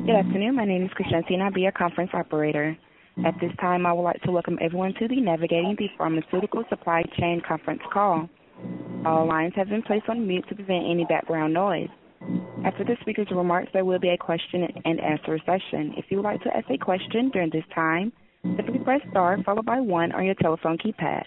Good afternoon. My name is Krishanti, and I'll be your conference operator. At this time, I would like to welcome everyone to the Navigating the Pharmaceutical Supply Chain conference call. All lines have been placed on mute to prevent any background noise. After the speaker's remarks, there will be a question and answer session. If you would like to ask a question during this time, simply press star followed by 1 on your telephone keypad.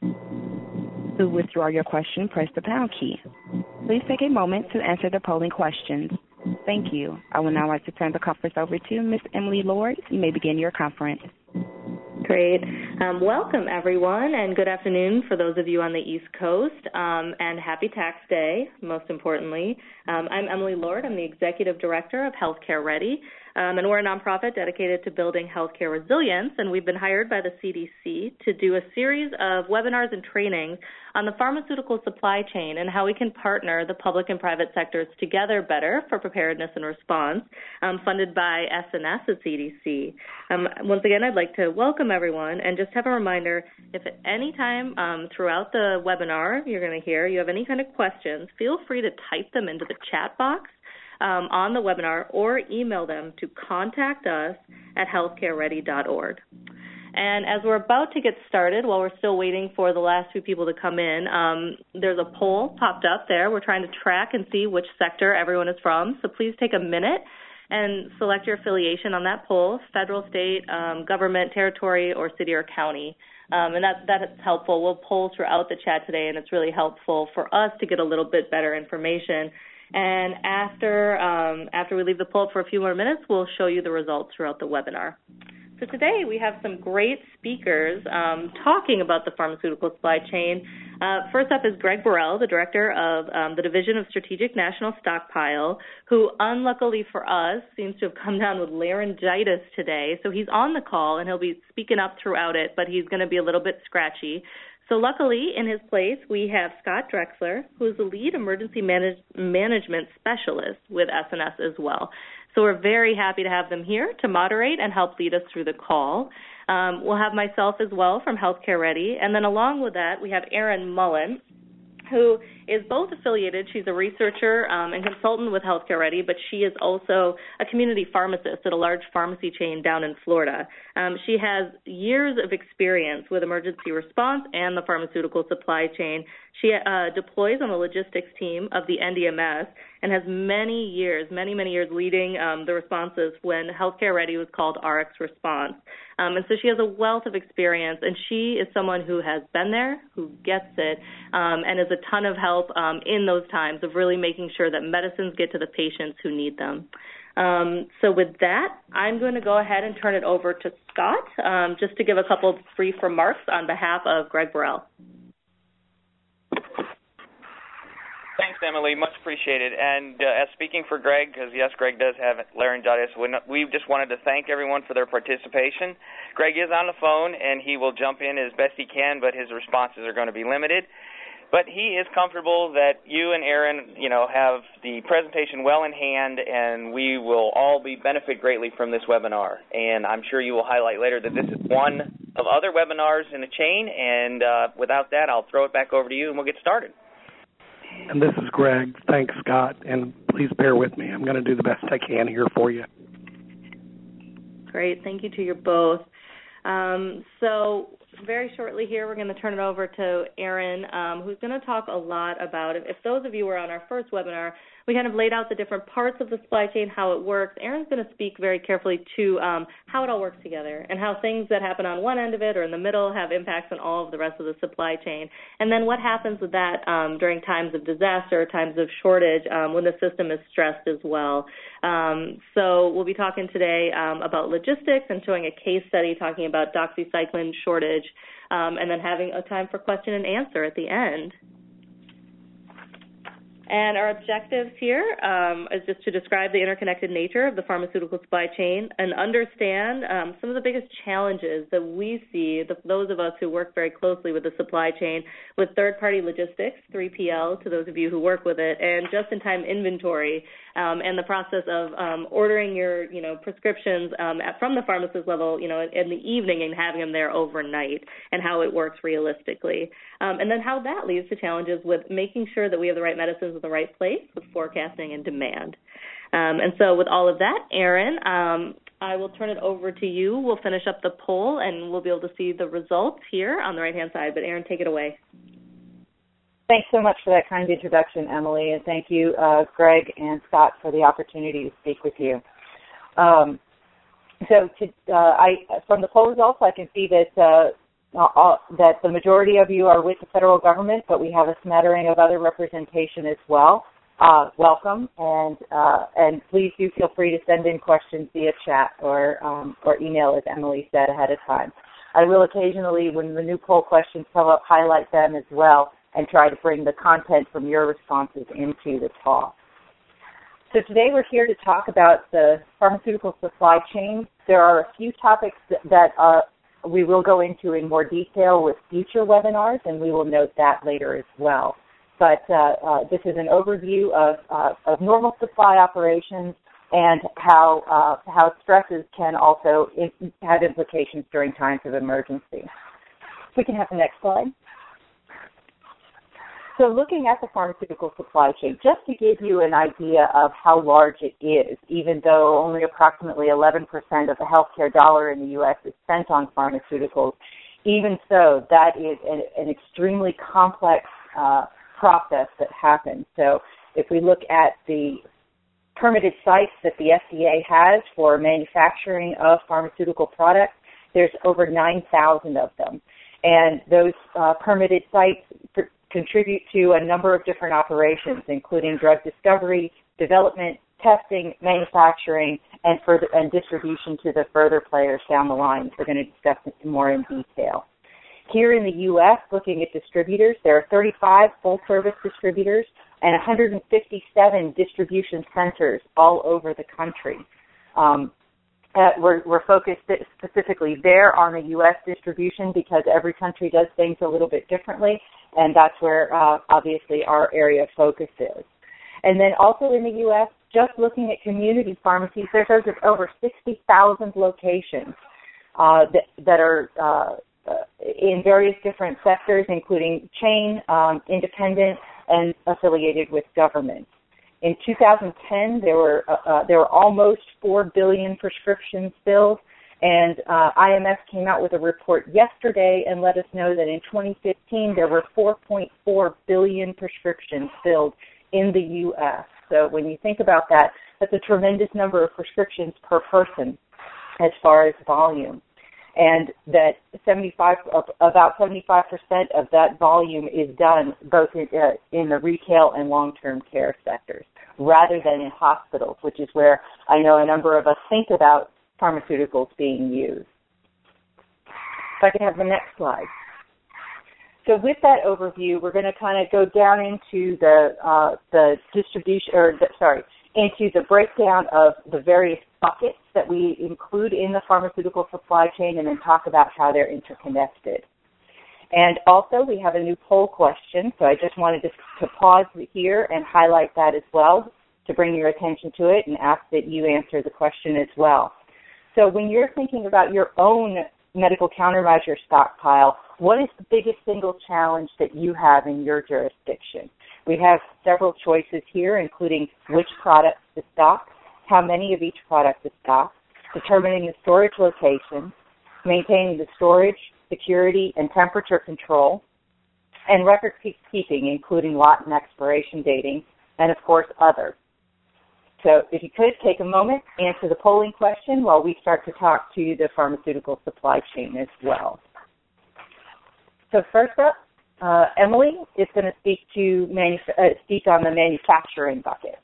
To withdraw your question, press the pound key. Please take a moment to answer the polling questions. Thank you. I would now like to turn the conference over to Ms. Emily Lord. You may begin your conference. Great. Welcome, everyone, and good afternoon for those of you on the East Coast, and happy Tax Day, most importantly. I'm Emily Lord. I'm the Executive Director of Healthcare Ready, and we're a nonprofit dedicated to building healthcare resilience, and we've been hired by the CDC to do a series of webinars and trainings on the pharmaceutical supply chain and how we can partner the public and private sectors together better for preparedness and response, funded by SNS at CDC. Once again, I'd like to welcome everyone and just have a reminder, if at any time throughout the webinar you're going to hear you have any kind of questions, feel free to type them into the chat box on the webinar or email them to contactus@healthcareready.org. And as we're about to get started, while we're still waiting for the last few people to come in, there's a poll popped up there. We're trying to track and see which sector everyone is from, so please take a minute and select your affiliation on that poll, federal, state, government, territory, or city or county. And that is helpful. We'll poll throughout the chat today, and it's really helpful for us to get a little bit better information. And after we leave the poll for a few more minutes, we'll show you the results throughout the webinar. So today we have some great speakers talking about the pharmaceutical supply chain. First up is Greg Burrell, the Director of the Division of Strategic National Stockpile, who unluckily for us seems to have come down with laryngitis today. So he's on the call and he'll be speaking up throughout it, but he's going to be a little bit scratchy. So luckily, in his place, we have Scott Drexler, who is the lead emergency management specialist with SNS as well. So we're very happy to have them here to moderate and help lead us through the call. We'll have myself as well from Healthcare Ready. And then along with that, we have Erin Mullen, who is both affiliated. She's a researcher and consultant with Healthcare Ready, but she is also a community pharmacist at a large pharmacy chain down in Florida. She has years of experience with emergency response and the pharmaceutical supply chain. She deploys on the logistics team of the NDMS and has many years leading the responses when Healthcare Ready was called RX Response. And so she has a wealth of experience, and she is someone who has been there, who gets it, and is a ton of help in those times of really making sure that medicines get to the patients who need them. So with that, I'm going to go ahead and turn it over to Scott just to give a couple of brief remarks on behalf of Greg Burrell. Thanks, Emily. Much appreciated. And as speaking for Greg, because, yes, Greg does have laryngitis, we just wanted to thank everyone for their participation. Greg is on the phone, and he will jump in as best he can, but his responses are going to be limited. But he is comfortable that you and Erin, have the presentation well in hand, and we will all benefit greatly from this webinar. And I'm sure you will highlight later that this is one of other webinars in the chain. And without that, I'll throw it back over to you, and we'll get started. And this is Greg. Thanks, Scott. And please bear with me. I'm going to do the best I can here for you. Great. Thank you to you both. So very shortly here, we're going to turn it over to Erin, who's going to talk a lot about it. If those of you were on our first webinar, we kind of laid out the different parts of the supply chain, how it works. Erin's going to speak very carefully to how it all works together and how things that happen on one end of it or in the middle have impacts on all of the rest of the supply chain. And then what happens with that during times of disaster, times of shortage, when the system is stressed as well. So we'll be talking today about logistics and showing a case study talking about doxycycline shortage, and then having a time for question and answer at the end. And our objectives here is just to describe the interconnected nature of the pharmaceutical supply chain and understand some of the biggest challenges that we see, those of us who work very closely with the supply chain, with third-party logistics, 3PL, to those of you who work with it, and just-in-time inventory, and the process of ordering your, prescriptions from the pharmacist level, in the evening and having them there overnight, and how it works realistically. And then how that leads to challenges with making sure that we have the right medicines in the right place with forecasting and demand. And so with all of that, Erin, I will turn it over to you. We'll finish up the poll, and we'll be able to see the results here on the right-hand side. But, Erin, take it away. Thanks so much for that kind introduction, Emily, and thank you, Greg and Scott, for the opportunity to speak with you. From the poll results, I can see that that the majority of you are with the federal government, but we have a smattering of other representation as well. Welcome, and please do feel free to send in questions via chat or email, as Emily said ahead of time. I will occasionally, when the new poll questions come up, highlight them as well and try to bring the content from your responses into the talk. So today we're here to talk about the pharmaceutical supply chain. There are a few topics that we will go into in more detail with future webinars, and we will note that later as well. But this is an overview of normal supply operations and how stresses can also have implications during times of emergency. If we can have the next slide. So looking at the pharmaceutical supply chain, just to give you an idea of how large it is, even though only approximately 11% of the healthcare dollar in the U.S. is spent on pharmaceuticals, even so, that is an extremely complex process that happens. So if we look at the permitted sites that the FDA has for manufacturing of pharmaceutical products, there's over 9,000 of them. And those permitted sites contribute to a number of different operations, including drug discovery, development, testing, manufacturing, and distribution to the further players down the line. We're going to discuss it more in detail. Here in the U.S., looking at distributors, there are 35 full-service distributors and 157 distribution centers all over the country. We're focused specifically there on the U.S. distribution because every country does things a little bit differently, and that's where obviously our area of focus is. And then also in the U.S., just looking at community pharmacies, there's over 60,000 locations that are in various different sectors, including chain, independent, and affiliated with government. In 2010, there were almost 4 billion prescriptions filled, and IMS came out with a report yesterday and let us know that in 2015 there were 4.4 billion prescriptions filled in the U.S. So when you think about that, that's a tremendous number of prescriptions per person as far as volume. And that about 75% of that volume is done both in the retail and long-term care sectors, rather than in hospitals, which is where I know a number of us think about pharmaceuticals being used. If I could have the next slide. So with that overview, we're going to kind of go down into the distribution, into the breakdown of the various buckets that we include in the pharmaceutical supply chain, and then talk about how they're interconnected. And also, we have a new poll question, so I just wanted to pause here and highlight that as well to bring your attention to it and ask that you answer the question as well. So when you're thinking about your own medical countermeasure stockpile, what is the biggest single challenge that you have in your jurisdiction? We have several choices here, including which products to stock, how many of each product to stock, determining the storage location, maintaining the storage, security, and temperature control, and record keeping, including lot and expiration dating, and of course, other. So if you could take a moment, answer the polling question while we start to talk to the pharmaceutical supply chain as well. So first up, Emily is going to speak on the manufacturing bucket.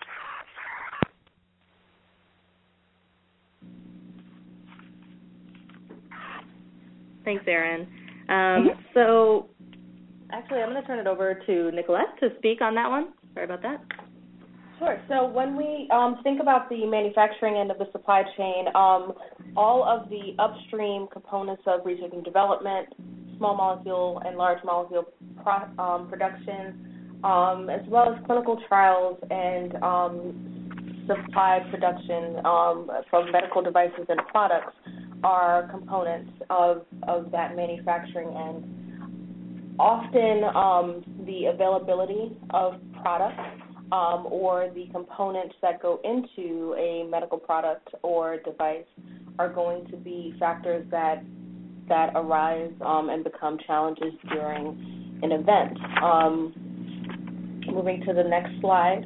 Thanks, Erin. So actually, I'm going to turn it over to Nicolette to speak on that one. Sorry about that. Sure. So when we think about the manufacturing end of the supply chain, all of the upstream components of research and development, small molecule and large molecule production, as well as clinical trials and supply production from medical devices and products are components of that manufacturing end. Often the availability of products or the components that go into a medical product or device are going to be factors that arise and become challenges during an event. Moving to the next slide.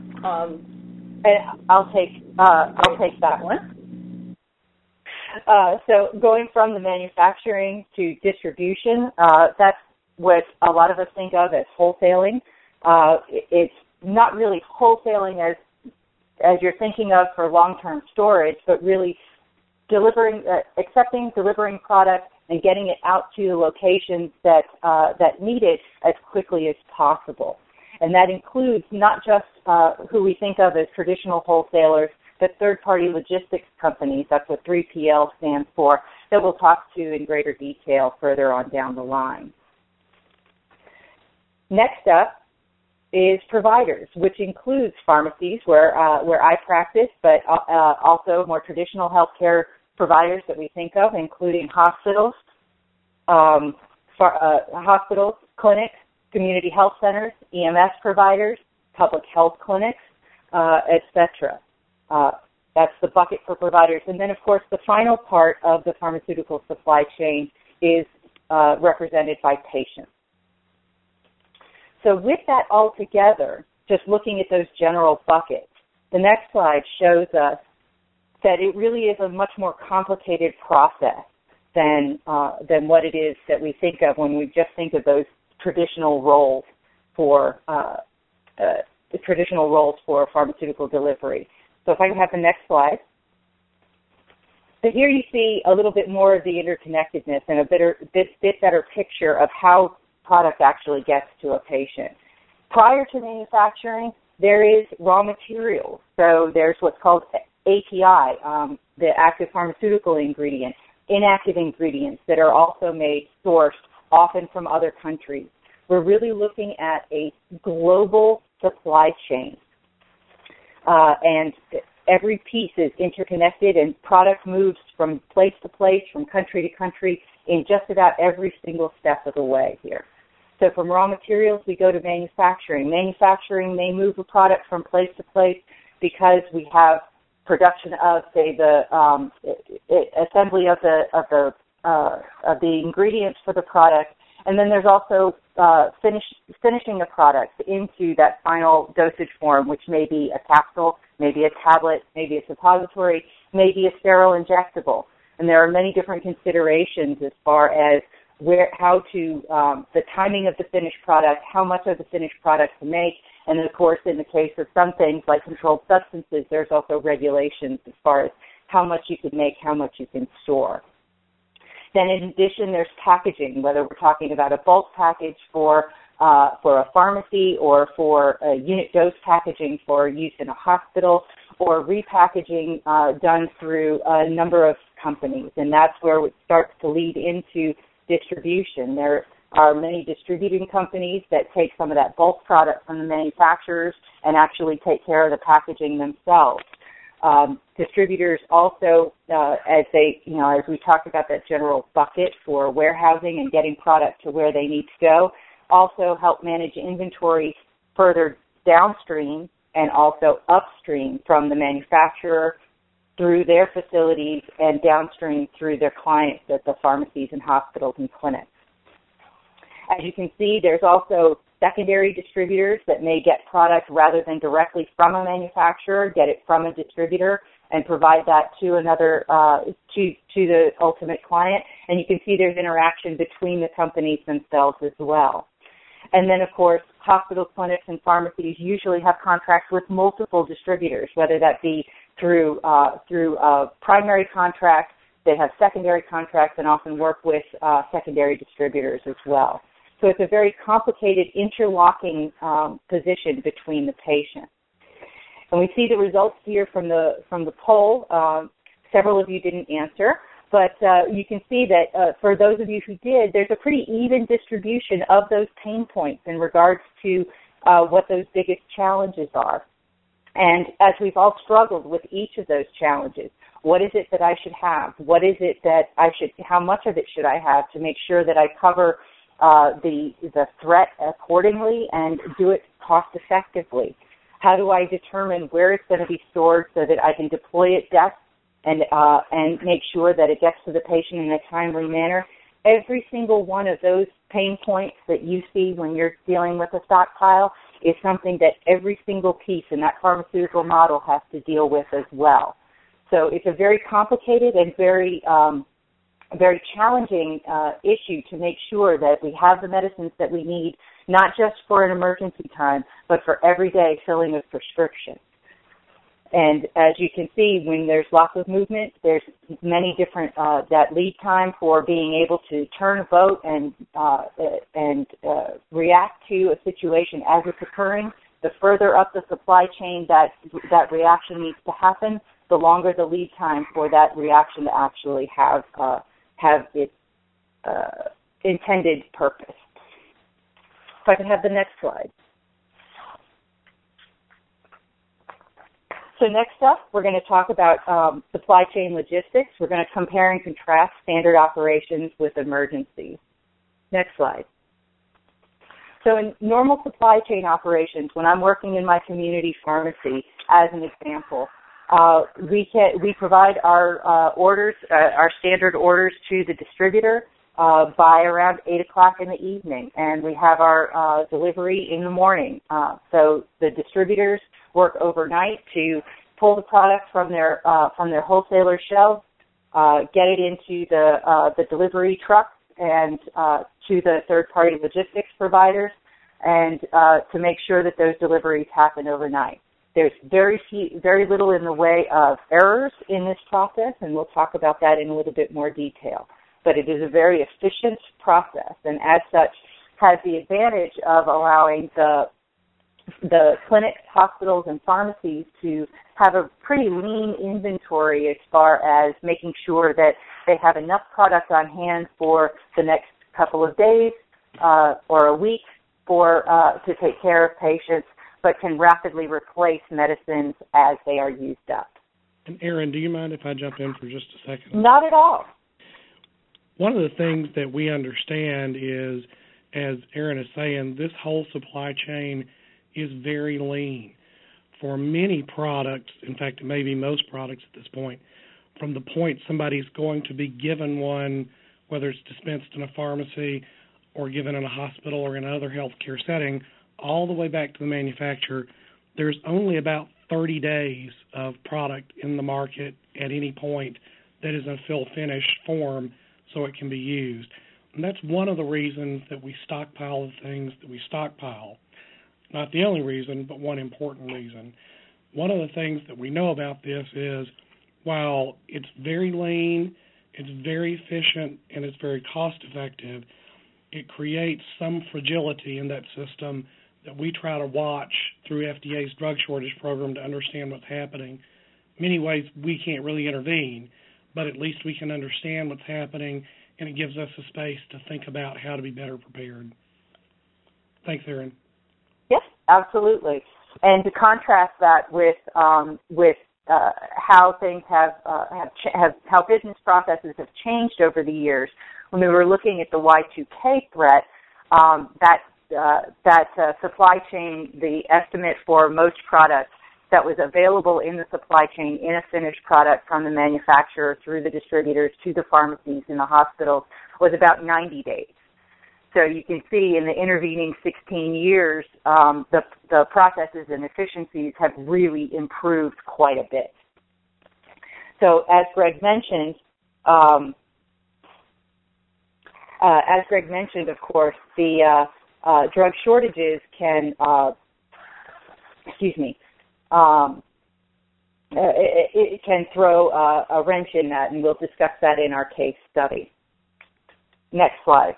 I'll take that one. So going from the manufacturing to distribution, that's what a lot of us think of as wholesaling. It's not really wholesaling as you're thinking of for long-term storage, but really accepting, delivering product, and getting it out to the locations that need it as quickly as possible. And that includes not just who we think of as traditional wholesalers, but third-party logistics companies. That's what 3PL stands for, that we'll talk to in greater detail further on down the line. Next up is providers, which includes pharmacies, where I practice, but also more traditional healthcare providers that we think of, including hospitals, clinics, community health centers, EMS providers, public health clinics, etc. That's the bucket for providers. And then, of course, the final part of the pharmaceutical supply chain is represented by patients. So with that all together, just looking at those general buckets, the next slide shows us that it really is a much more complicated process than what it is that we think of when we just think of those traditional roles for pharmaceutical delivery. So if I can have the next slide. So here you see a little bit more of the interconnectedness and a bit better picture of how product actually gets to a patient. Prior to manufacturing, there is raw materials. So there's what's called API, the active pharmaceutical ingredient, inactive ingredients that are also sourced often from other countries. We're really looking at a global supply chain. And every piece is interconnected, and product moves from place to place, from country to country, in just about every single step of the way here. So from raw materials, we go to manufacturing. Manufacturing may move a product from place to place because we have production of, say, the assembly of the ingredients for the product, and then there's also finishing the product into that final dosage form, which may be a capsule, maybe a tablet, maybe a suppository, maybe a sterile injectable. And there are many different considerations as far as the timing of the finished product, how much of the finished product to make, and of course, in the case of some things like controlled substances, there's also regulations as far as how much you can make, how much you can store. Then in addition, there's packaging, whether we're talking about a bulk package for a pharmacy or for a unit dose packaging for use in a hospital, or repackaging done through a number of companies. And that's where it starts to lead into distribution. There are many distributing companies that take some of that bulk product from the manufacturers and actually take care of the packaging themselves. Distributors also, as we talked about that general bucket for warehousing and getting product to where they need to go, also help manage inventory further downstream and also upstream from the manufacturer through their facilities and downstream through their clients at the pharmacies and hospitals and clinics. As you can see, there's also secondary distributors that may get product rather than directly from a manufacturer, get it from a distributor and provide that to another, to the ultimate client. And you can see there's interaction between the companies themselves as well. And then, of course, hospital clinics and pharmacies usually have contracts with multiple distributors, whether that be through primary contracts. They have secondary contracts and often work with secondary distributors as well. So it's a very complicated interlocking position between the patient. And we see the results here from the poll. Several of you didn't answer, but you can see that for those of you who did, there's a pretty even distribution of those pain points in regards to what those biggest challenges are. And as we've all struggled with each of those challenges, what is it that I should have? What is it that how much of it should I have to make sure that I cover the threat accordingly and do it cost effectively? How do I determine where it's going to be stored so that I can deploy it best and make sure that it gets to the patient in a timely manner? Every single one of those pain points that you see when you're dealing with a stockpile is something that every single piece in that pharmaceutical model has to deal with as well. So it's a very complicated and very challenging issue to make sure that we have the medicines that we need, not just for an emergency time, but for everyday filling of prescriptions. And as you can see, when there's lots of movement, there's many different, that lead time for being able to turn a boat and react to a situation as it's occurring. The further up the supply chain that reaction needs to happen, the longer the lead time for that reaction to actually have its intended purpose. If I can have the next slide. So next up, we're going to talk about supply chain logistics. We're going to compare and contrast standard operations with emergencies. Next slide. So in normal supply chain operations, when I'm working in my community pharmacy, as an example, we provide our orders, our standard orders to the distributor by around 8 o'clock in the evening, and we have our delivery in the morning. So the distributors work overnight to pull the product from their wholesaler shelves, get it into the delivery trucks and to the third-party logistics providers, and to make sure that those deliveries happen overnight. There's very little in the way of errors in this process, and we'll talk about that in a little bit more detail. But it is a very efficient process, and as such has the advantage of allowing the clinics, hospitals, and pharmacies to have a pretty lean inventory as far as making sure that they have enough product on hand for the next couple of days or a week to take care of patients, but can rapidly replace medicines as they are used up. And Erin, do you mind if I jump in for just a second? Not at all. One of the things that we understand is, as Erin is saying, this whole supply chain is very lean. For many products, in fact, maybe most products at this point, from the point somebody's going to be given one, whether it's dispensed in a pharmacy or given in a hospital or in another healthcare setting, all the way back to the manufacturer, there's only about 30 days of product in the market at any point that is in fill-finish form so it can be used. And that's one of the reasons that we stockpile the things that we stockpile. Not the only reason, but one important reason. One of the things that we know about this is while it's very lean, it's very efficient, and it's very cost-effective, it creates some fragility in that system that we try to watch through FDA's drug shortage program to understand what's happening. In many ways, we can't really intervene, but at least we can understand what's happening, and it gives us a space to think about how to be better prepared. Thanks, Erin. Yes, absolutely. And to contrast that with how things have how business processes have changed over the years. When we were looking at the Y2K threat, that supply chain, the estimate for most products that was available in the supply chain in a finished product from the manufacturer through the distributors to the pharmacies and the hospitals was about 90 days. So you can see in the intervening 16 years, the processes and efficiencies have really improved quite a bit. So as Greg mentioned, of course, the drug shortages can, it can throw a wrench in that, and we'll discuss that in our case study. Next slide.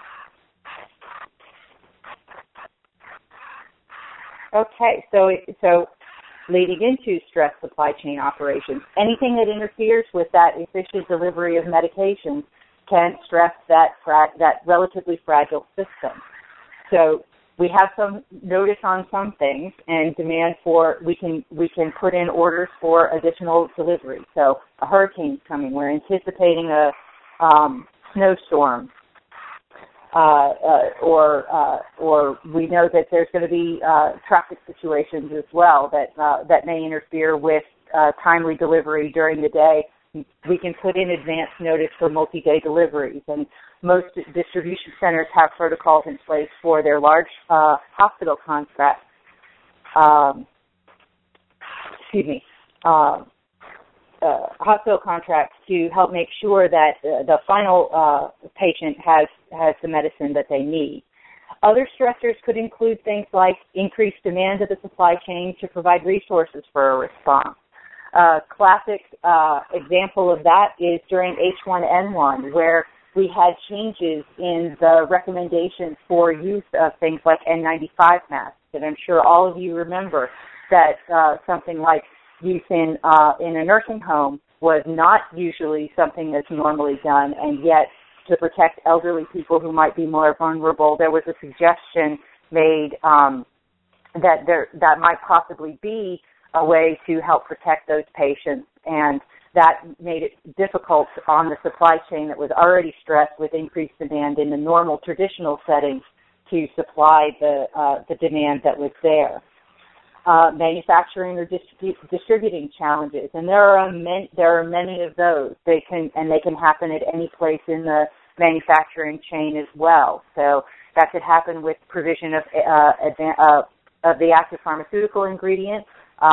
Okay, so leading into stress supply chain operations, anything that interferes with that efficient delivery of medications can stress that relatively fragile system. So we have some notice on some things and demand for, we can put in orders for additional delivery. So a hurricane's coming, we're anticipating a snowstorm. or we know that there's going to be traffic situations as well that may interfere with timely delivery during the day. We can put in advance notice for multi-day deliveries, and most distribution centers have protocols in place for their large hospital contracts. Hospital contracts to help make sure that the final patient has the medicine that they need. Other stressors could include things like increased demand of the supply chain to provide resources for a response. A classic example of that is during H1N1, where we had changes in the recommendations for use of things like N95 masks. And I'm sure all of you remember that something like use in a nursing home was not usually something that's normally done, and yet to protect elderly people who might be more vulnerable, there was a suggestion made that might possibly be a way to help protect those patients, and that made it difficult on the supply chain that was already stressed with increased demand in the normal traditional settings to supply the demand that was there. Manufacturing or distributing challenges, and there are many of those. They can happen at any place in the manufacturing chain as well. So that could happen with provision of the active pharmaceutical ingredient.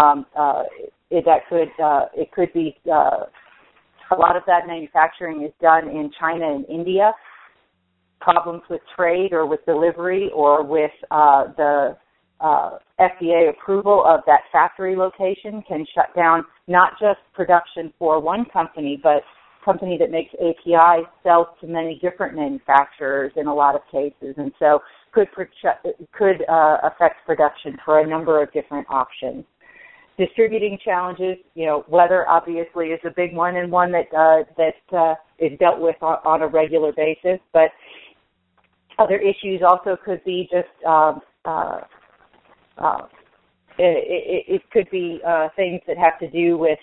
It could be a lot of that manufacturing is done in China and India. Problems with trade or with delivery or with the FDA approval of that factory location can shut down not just production for one company, but company that makes API sells to many different manufacturers in a lot of cases, and so could affect production for a number of different options. Distributing challenges, weather obviously is a big one, and one that is dealt with on a regular basis. But other issues also could be just it could be things that have to do with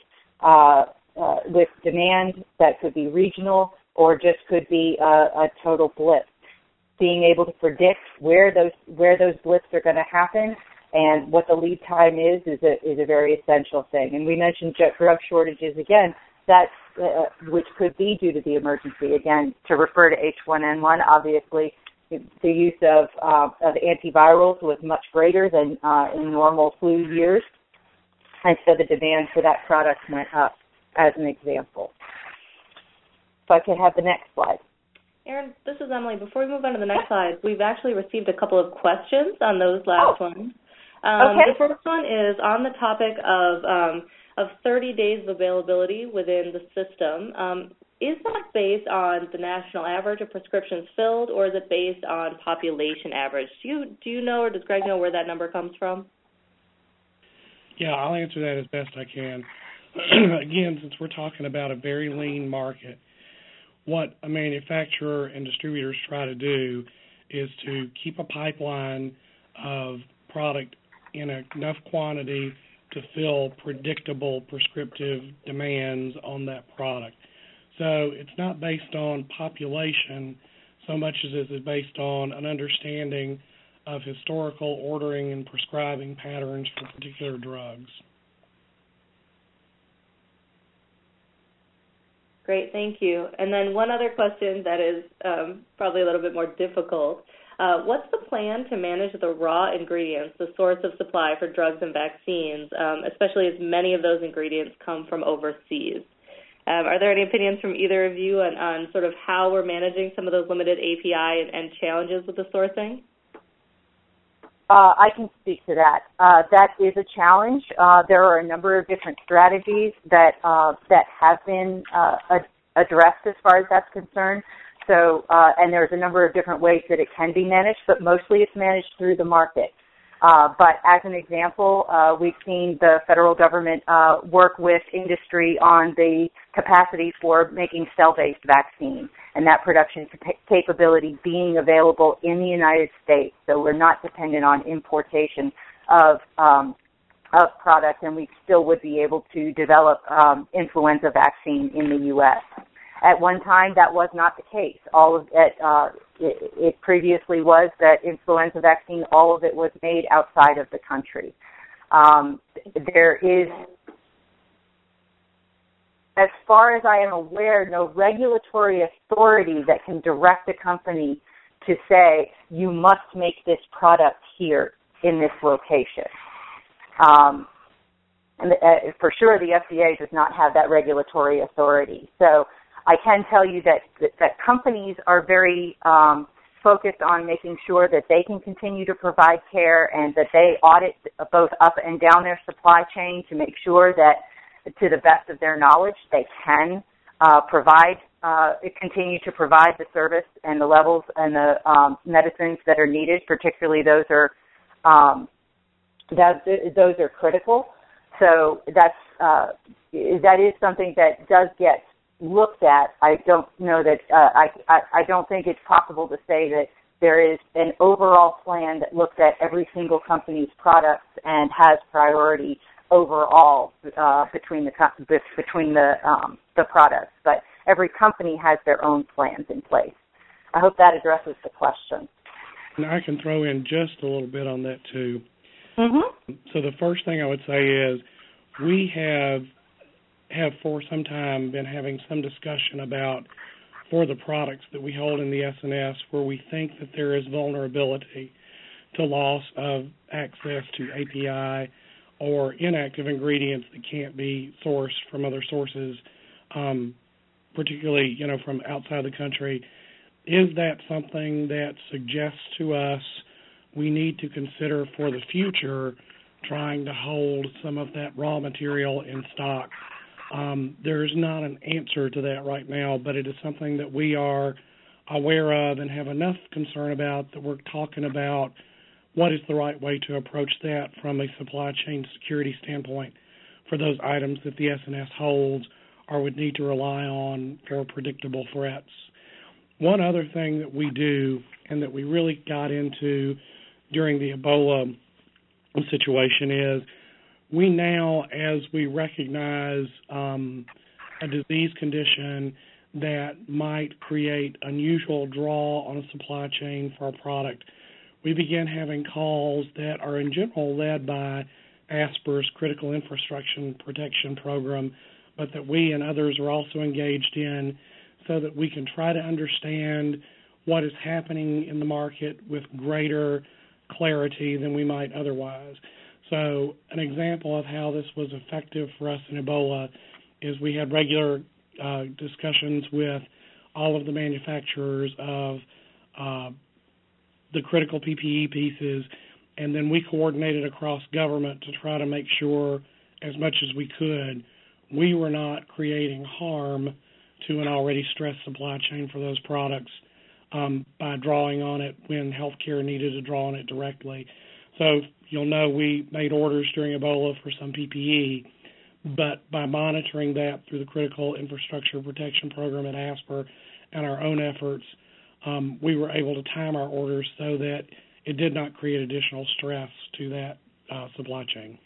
demand, that could be regional, or just could be a total blip. Being able to predict where those blips are going to happen and what the lead time is a very essential thing. And we mentioned drug shortages again. That's which could be due to the emergency. Again, to refer to H1N1, obviously the use of antivirals was much greater than in normal flu years, and so the demand for that product went up, as an example. If I could have the next slide. Erin, this is Emily. Before we move on to the next slide, we've actually received a couple of questions on those last ones. Okay. The first one is on the topic of 30 days of availability within the system. Is that based on the national average of prescriptions filled, or is it based on population average? Do you know, or does Greg know where that number comes from? Yeah, I'll answer that as best I can. Again, since we're talking about a very lean market, what a manufacturer and distributors try to do is to keep a pipeline of product in enough quantity to fill predictable prescriptive demands on that product. So it's not based on population so much as it is based on an understanding of historical ordering and prescribing patterns for particular drugs. Great, thank you. And then one other question that is probably a little bit more difficult. What's the plan to manage the raw ingredients, the source of supply for drugs and vaccines, especially as many of those ingredients come from overseas? Are there any opinions from either of you on sort of how we're managing some of those limited API and challenges with the sourcing? I can speak to that. That is a challenge. There are a number of different strategies that have been addressed as far as that's concerned. So, and there's a number of different ways that it can be managed, but mostly it's managed through the market. But as an example, we've seen the federal government work with industry on the capacity for making cell-based vaccines, and that production capability being available in the United States. So we're not dependent on importation of product, and we still would be able to develop influenza vaccine in the U.S. At one time, that was not the case. All of it, it previously was that influenza vaccine, all of it was made outside of the country. There is, as far as I am aware, no regulatory authority that can direct a company to say, you must make this product here in this location. And for sure, the FDA does not have that regulatory authority. So I can tell you that companies are very focused on making sure that they can continue to provide care and that they audit both up and down their supply chain to make sure that, to the best of their knowledge, they can continue to provide the service and the levels and the medicines that are needed, particularly those are critical. So that is something that does get looked at. I don't know that I don't think it's possible to say that there is an overall plan that looks at every single company's products and has priority overall between the products. But every company has their own plans in place. I hope that addresses the question. And I can throw in just a little bit on that too. Mm-hmm. So the first thing I would say is we have for some time been having some discussion about, for the products that we hold in the SNS, where we think that there is vulnerability to loss of access to API or inactive ingredients that can't be sourced from other sources, particularly, from outside the country. Is that something that suggests to us we need to consider for the future trying to hold some of that raw material in stock? There's not an answer to that right now, but it is something that we are aware of and have enough concern about that we're talking about what is the right way to approach that from a supply chain security standpoint for those items that the SNS holds or would need to rely on for predictable threats. One other thing that we do and that we really got into during the Ebola situation is we now, as we recognize a disease condition that might create unusual draw on a supply chain for a product, we begin having calls that are in general led by ASPR's Critical Infrastructure Protection Program, but that we and others are also engaged in so that we can try to understand what is happening in the market with greater clarity than we might otherwise. So an example of how this was effective for us in Ebola is we had regular discussions with all of the manufacturers of the critical PPE pieces, and then we coordinated across government to try to make sure, as much as we could, we were not creating harm to an already stressed supply chain for those products by drawing on it when healthcare needed to draw on it directly. So you'll know we made orders during Ebola for some PPE, but by monitoring that through the Critical Infrastructure Protection Program at ASPR and our own efforts, we were able to time our orders so that it did not create additional stress to that supply chain.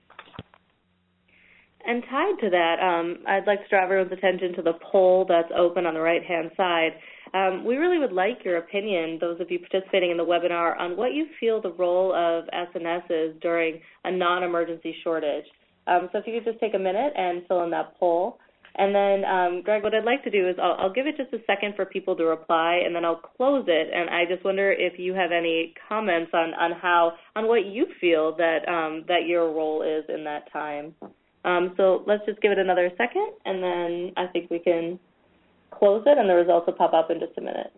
And tied to that, I'd like to draw everyone's attention to the poll that's open on the right-hand side. We really would like your opinion, those of you participating in the webinar, on what you feel the role of SNS is during a non-emergency shortage. So if you could just take a minute and fill in that poll. And then, Greg, what I'd like to do is I'll give it just a second for people to reply, and then I'll close it. And I just wonder if you have any comments on what you feel that your role is in that time. So let's just give it another second, and then I think we can close it, and the results will pop up in just a minute.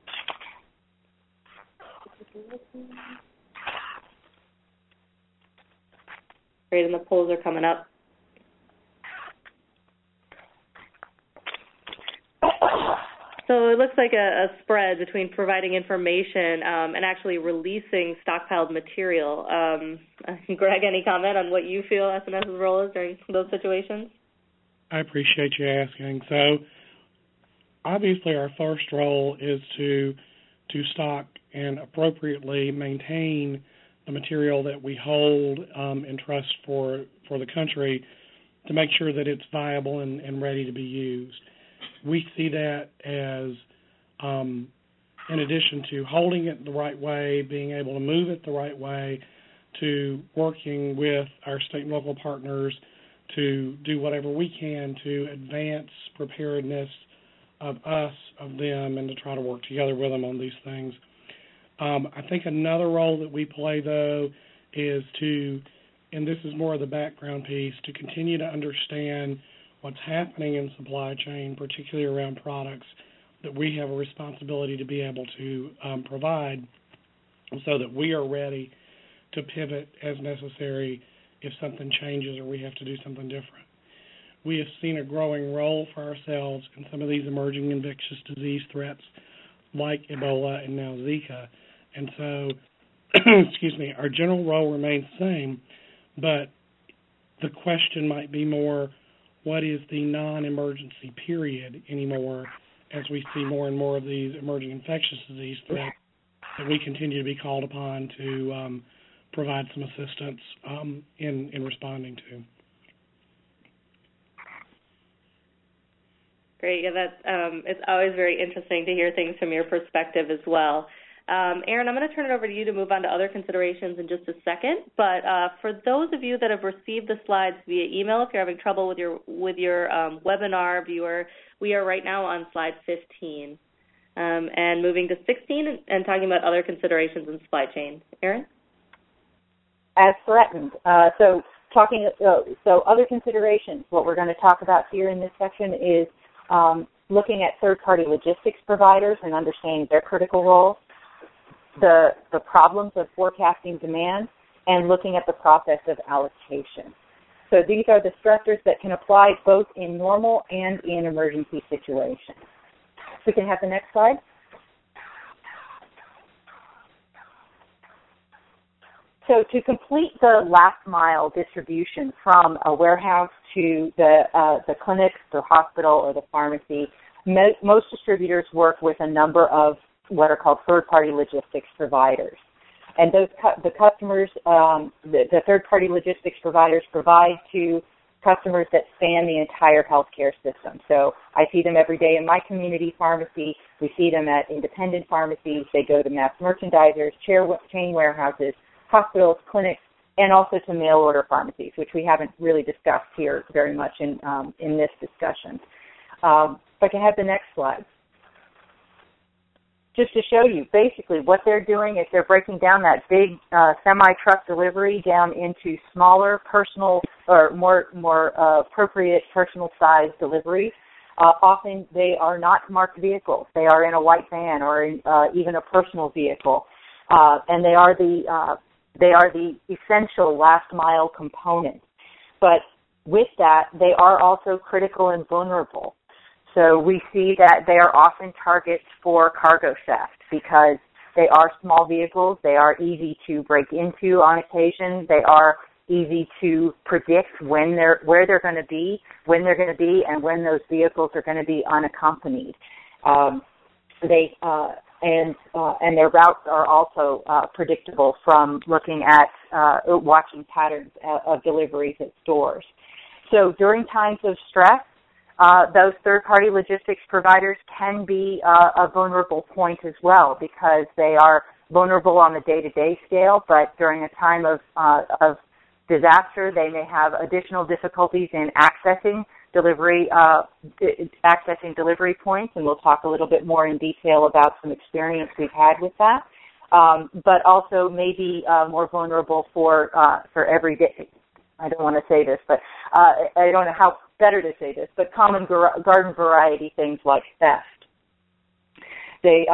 Great, and the polls are coming up. So it looks like a spread between providing information and actually releasing stockpiled material. Greg, any comment on what you feel SNS's role is during those situations? I appreciate you asking. So obviously our first role is to stock and appropriately maintain the material that we hold and trust for the country to make sure that it's viable and ready to be used. we see that as, in addition to holding it the right way, being able to move it the right way, to working with our state and local partners to do whatever we can to advance preparedness of us, of them, and to try to work together with them on these things. I think another role that we play, though, is to, and this is more of the background piece, to continue to understand what's happening in supply chain, particularly around products that we have a responsibility to be able to provide, so that we are ready to pivot as necessary if something changes or we have to do something different. We have seen a growing role for ourselves in some of these emerging infectious disease threats like Ebola and now Zika. And so, excuse me, our general role remains the same, but the question might be more, what is the non-emergency period anymore, as we see more and more of these emerging infectious disease threats that we continue to be called upon to provide some assistance in responding to. Great. Yeah, that's it's always very interesting to hear things from your perspective as well. Aaron, I'm going to turn it over to you to move on to other considerations in just a second. But for those of you that have received the slides via email, if you're having trouble with your webinar viewer, we are right now on slide 15 and moving to 16 and talking about other considerations in supply chain. Aaron? As threatened. So other considerations. What we're going to talk about here in this section is looking at third-party logistics providers and understanding their critical role, the problems of forecasting demand, and looking at the process of allocation. So these are the stressors that can apply both in normal and in emergency situations. We can have the next slide. So to complete the last mile distribution from a warehouse to the clinic, the hospital, or the pharmacy, most distributors work with a number of what are called third-party logistics providers. And the customers, the third-party logistics providers provide to customers that span the entire healthcare system. So I see them every day in my community pharmacy. We see them at independent pharmacies. They go to mass merchandisers, chain warehouses, hospitals, clinics, and also to mail order pharmacies, which we haven't really discussed here very much in this discussion. If I can have the next slide. Just to show you, basically what they're doing is they're breaking down that big semi-truck delivery down into smaller personal or more appropriate personal-sized deliveries. Often they are not marked vehicles. They are in a white van or in, even a personal vehicle, and they are the essential last mile component. But with that, they are also critical and vulnerable. So we see that they are often targets for cargo theft because they are small vehicles. They are easy to break into on occasion. They are easy to predict where they're going to be, when they're going to be, and when those vehicles are going to be unaccompanied. And their routes are also predictable from looking at watching patterns of deliveries at stores. So during times of stress, those third-party logistics providers can be a vulnerable point as well because they are vulnerable on the day-to-day scale, but during a time of disaster, they may have additional difficulties in accessing delivery points, and we'll talk a little bit more in detail about some experience we've had with that, but also may be more vulnerable for everyday, I don't want to say this, but I don't know how better to say this, but common garden variety things like theft. They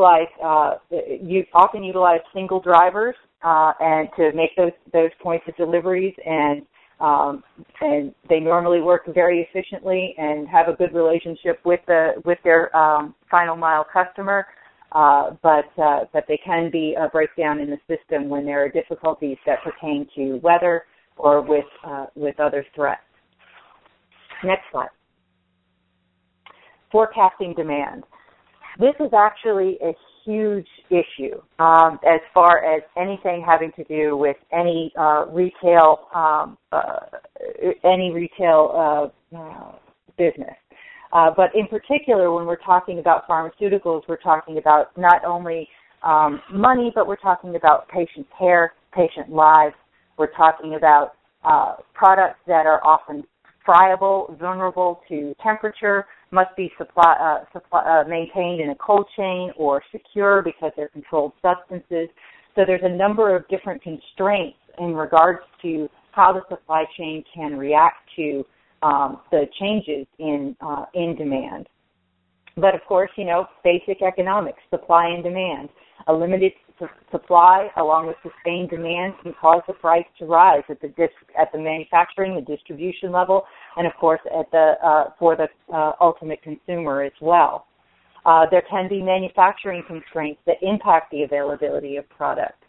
often utilize single drivers and to make those points of deliveries, and they normally work very efficiently and have a good relationship with their final mile customer. But they can be a breakdown in the system when there are difficulties that pertain to weather or with other threats. Next slide. Forecasting demand. This is actually a huge issue as far as anything having to do with any retail business. But in particular, when we're talking about pharmaceuticals, we're talking about not only money, but we're talking about patient care, patient lives. We're talking about products that are often friable, vulnerable to temperature, must be maintained in a cold chain or secure because they're controlled substances. So there's a number of different constraints in regards to how the supply chain can react to the changes in demand. But of course, basic economics, supply and demand. A limited supply along with sustained demand can cause the price to rise at the manufacturing, the distribution level, and of course for the ultimate consumer as well. There can be manufacturing constraints that impact the availability of product.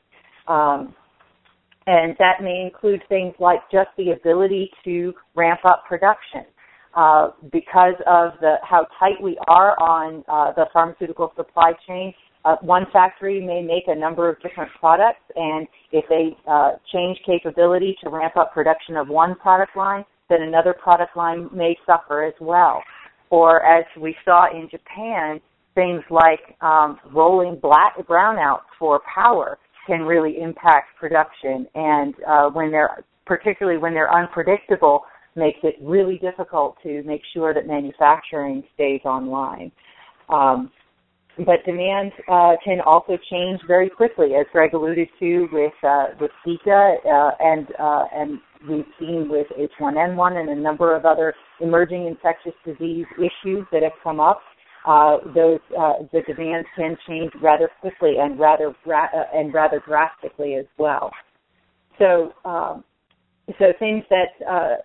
And that may include things like just the ability to ramp up production. Because of how tight we are on the pharmaceutical supply chain, one factory may make a number of different products, and if they change capability to ramp up production of one product line, then another product line may suffer as well. Or as we saw in Japan, things like rolling brownouts for power can really impact production, and particularly when they're unpredictable, makes it really difficult to make sure that manufacturing stays online. But demand can also change very quickly, as Greg alluded to with Zika, and we've seen with H1N1 and a number of other emerging infectious disease issues that have come up. The demand can change rather quickly and rather drastically as well. So things that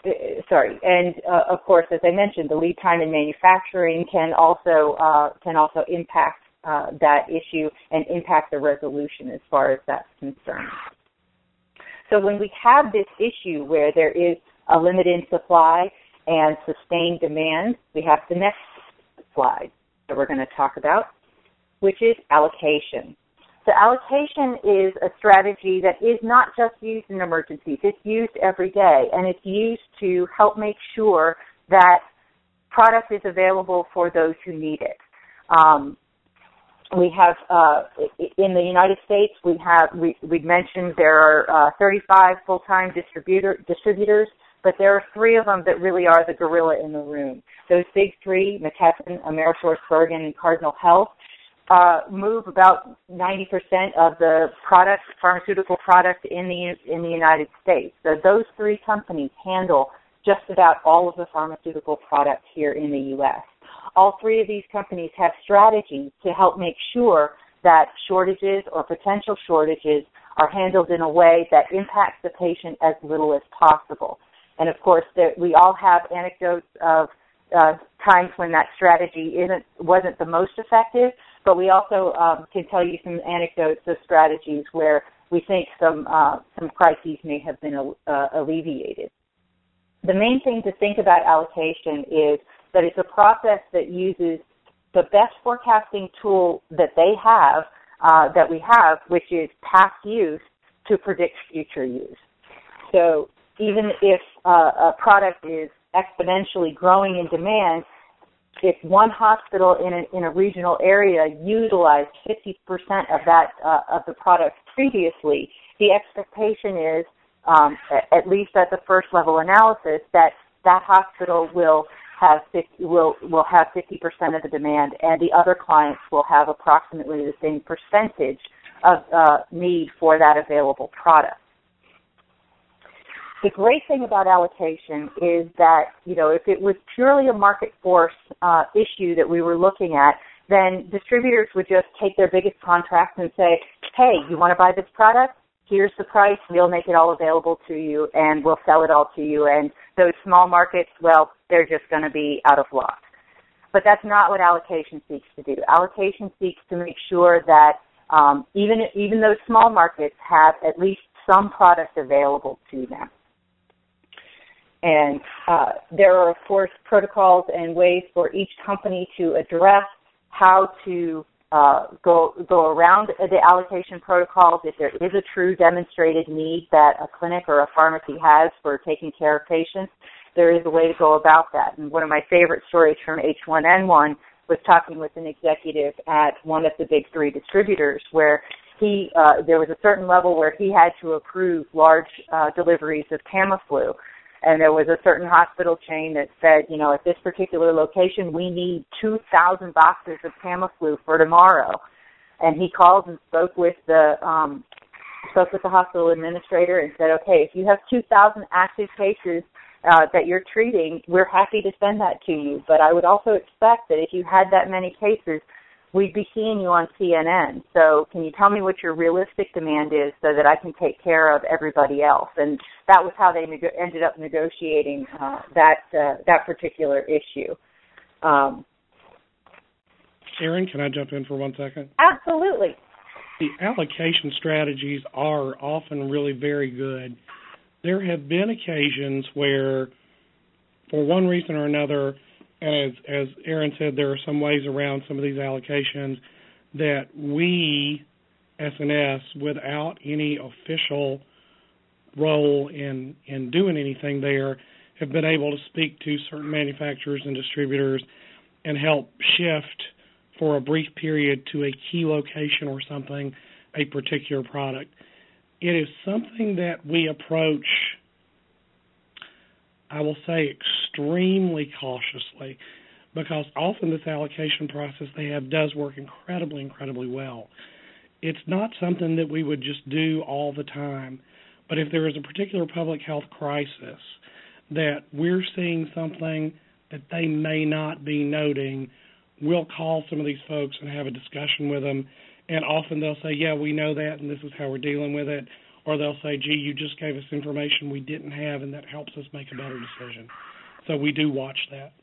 of course, as I mentioned, the lead time in manufacturing can also impact that issue and impact the resolution as far as that's concerned. So when we have this issue where there is a limit in supply and sustained demand, we have the next slide that we're going to talk about, which is allocation. So allocation is a strategy that is not just used in emergencies. It's used every day, and it's used to help make sure that product is available for those who need it. We have, in the United States, we've mentioned there are 35 full-time distributors, but there are 3 of them that really are the gorilla in the room. Those big 3, McKesson, AmerisourceBergen, and Cardinal Health, move about 90% of the pharmaceutical product in the United States. So those 3 companies handle just about all of the pharmaceutical products here in the U.S. All 3 of these companies have strategies to help make sure that shortages or potential shortages are handled in a way that impacts the patient as little as possible. And of course, we all have anecdotes of times when that strategy wasn't the most effective, but we also can tell you some anecdotes of strategies where we think some crises may have been alleviated. The main thing to think about allocation is that it's a process that uses the best forecasting tool that we have, which is past use, to predict future use. So even if a product is exponentially growing in demand, if one hospital in a regional area utilized 50% of the product previously, the expectation is, at least at the first level analysis, that hospital will have 50% of the demand, and the other clients will have approximately the same percentage of need for that available product. The great thing about allocation is that, if it was purely a market force issue that we were looking at, then distributors would just take their biggest contracts and say, hey, you want to buy this product? Here's the price. We'll make it all available to you, and we'll sell it all to you. And those small markets, well, they're just going to be out of luck. But that's not what allocation seeks to do. Allocation seeks to make sure that even those small markets have at least some product available to them. And there are, of course, protocols and ways for each company to address how to go around the allocation protocols if there is a true demonstrated need that a clinic or a pharmacy has for taking care of patients. there is a way to go about that. And one of my favorite stories from H1N1 was talking with an executive at one of the big three distributors where there was a certain level where he had to approve large deliveries of Tamiflu. And there was a certain hospital chain that said, at this particular location, we need 2,000 boxes of Tamiflu for tomorrow. And he called and spoke with the hospital administrator and said, okay, if you have 2,000 active cases that you're treating, we're happy to send that to you. But I would also expect that if you had that many cases, we'd be seeing you on CNN. So can you tell me what your realistic demand is so that I can take care of everybody else? And that was how they ended up negotiating that particular issue. Erin, can I jump in for 1 second? Absolutely. The allocation strategies are often really very good. There have been occasions where, for one reason or another, and as Erin said, there are some ways around some of these allocations that we, SNS, without any official role in doing anything there, have been able to speak to certain manufacturers and distributors and help shift for a brief period to a key location or something, a particular product. It is something that we approach, I will say, extremely cautiously, because often this allocation process they have does work incredibly, incredibly well. It's not something that we would just do all the time, but if there is a particular public health crisis that we're seeing something that they may not be noting, we'll call some of these folks and have a discussion with them, and often they'll say, yeah, we know that, and this is how we're dealing with it. Or they'll say, gee, you just gave us information we didn't have, and that helps us make a better decision. So we do watch that.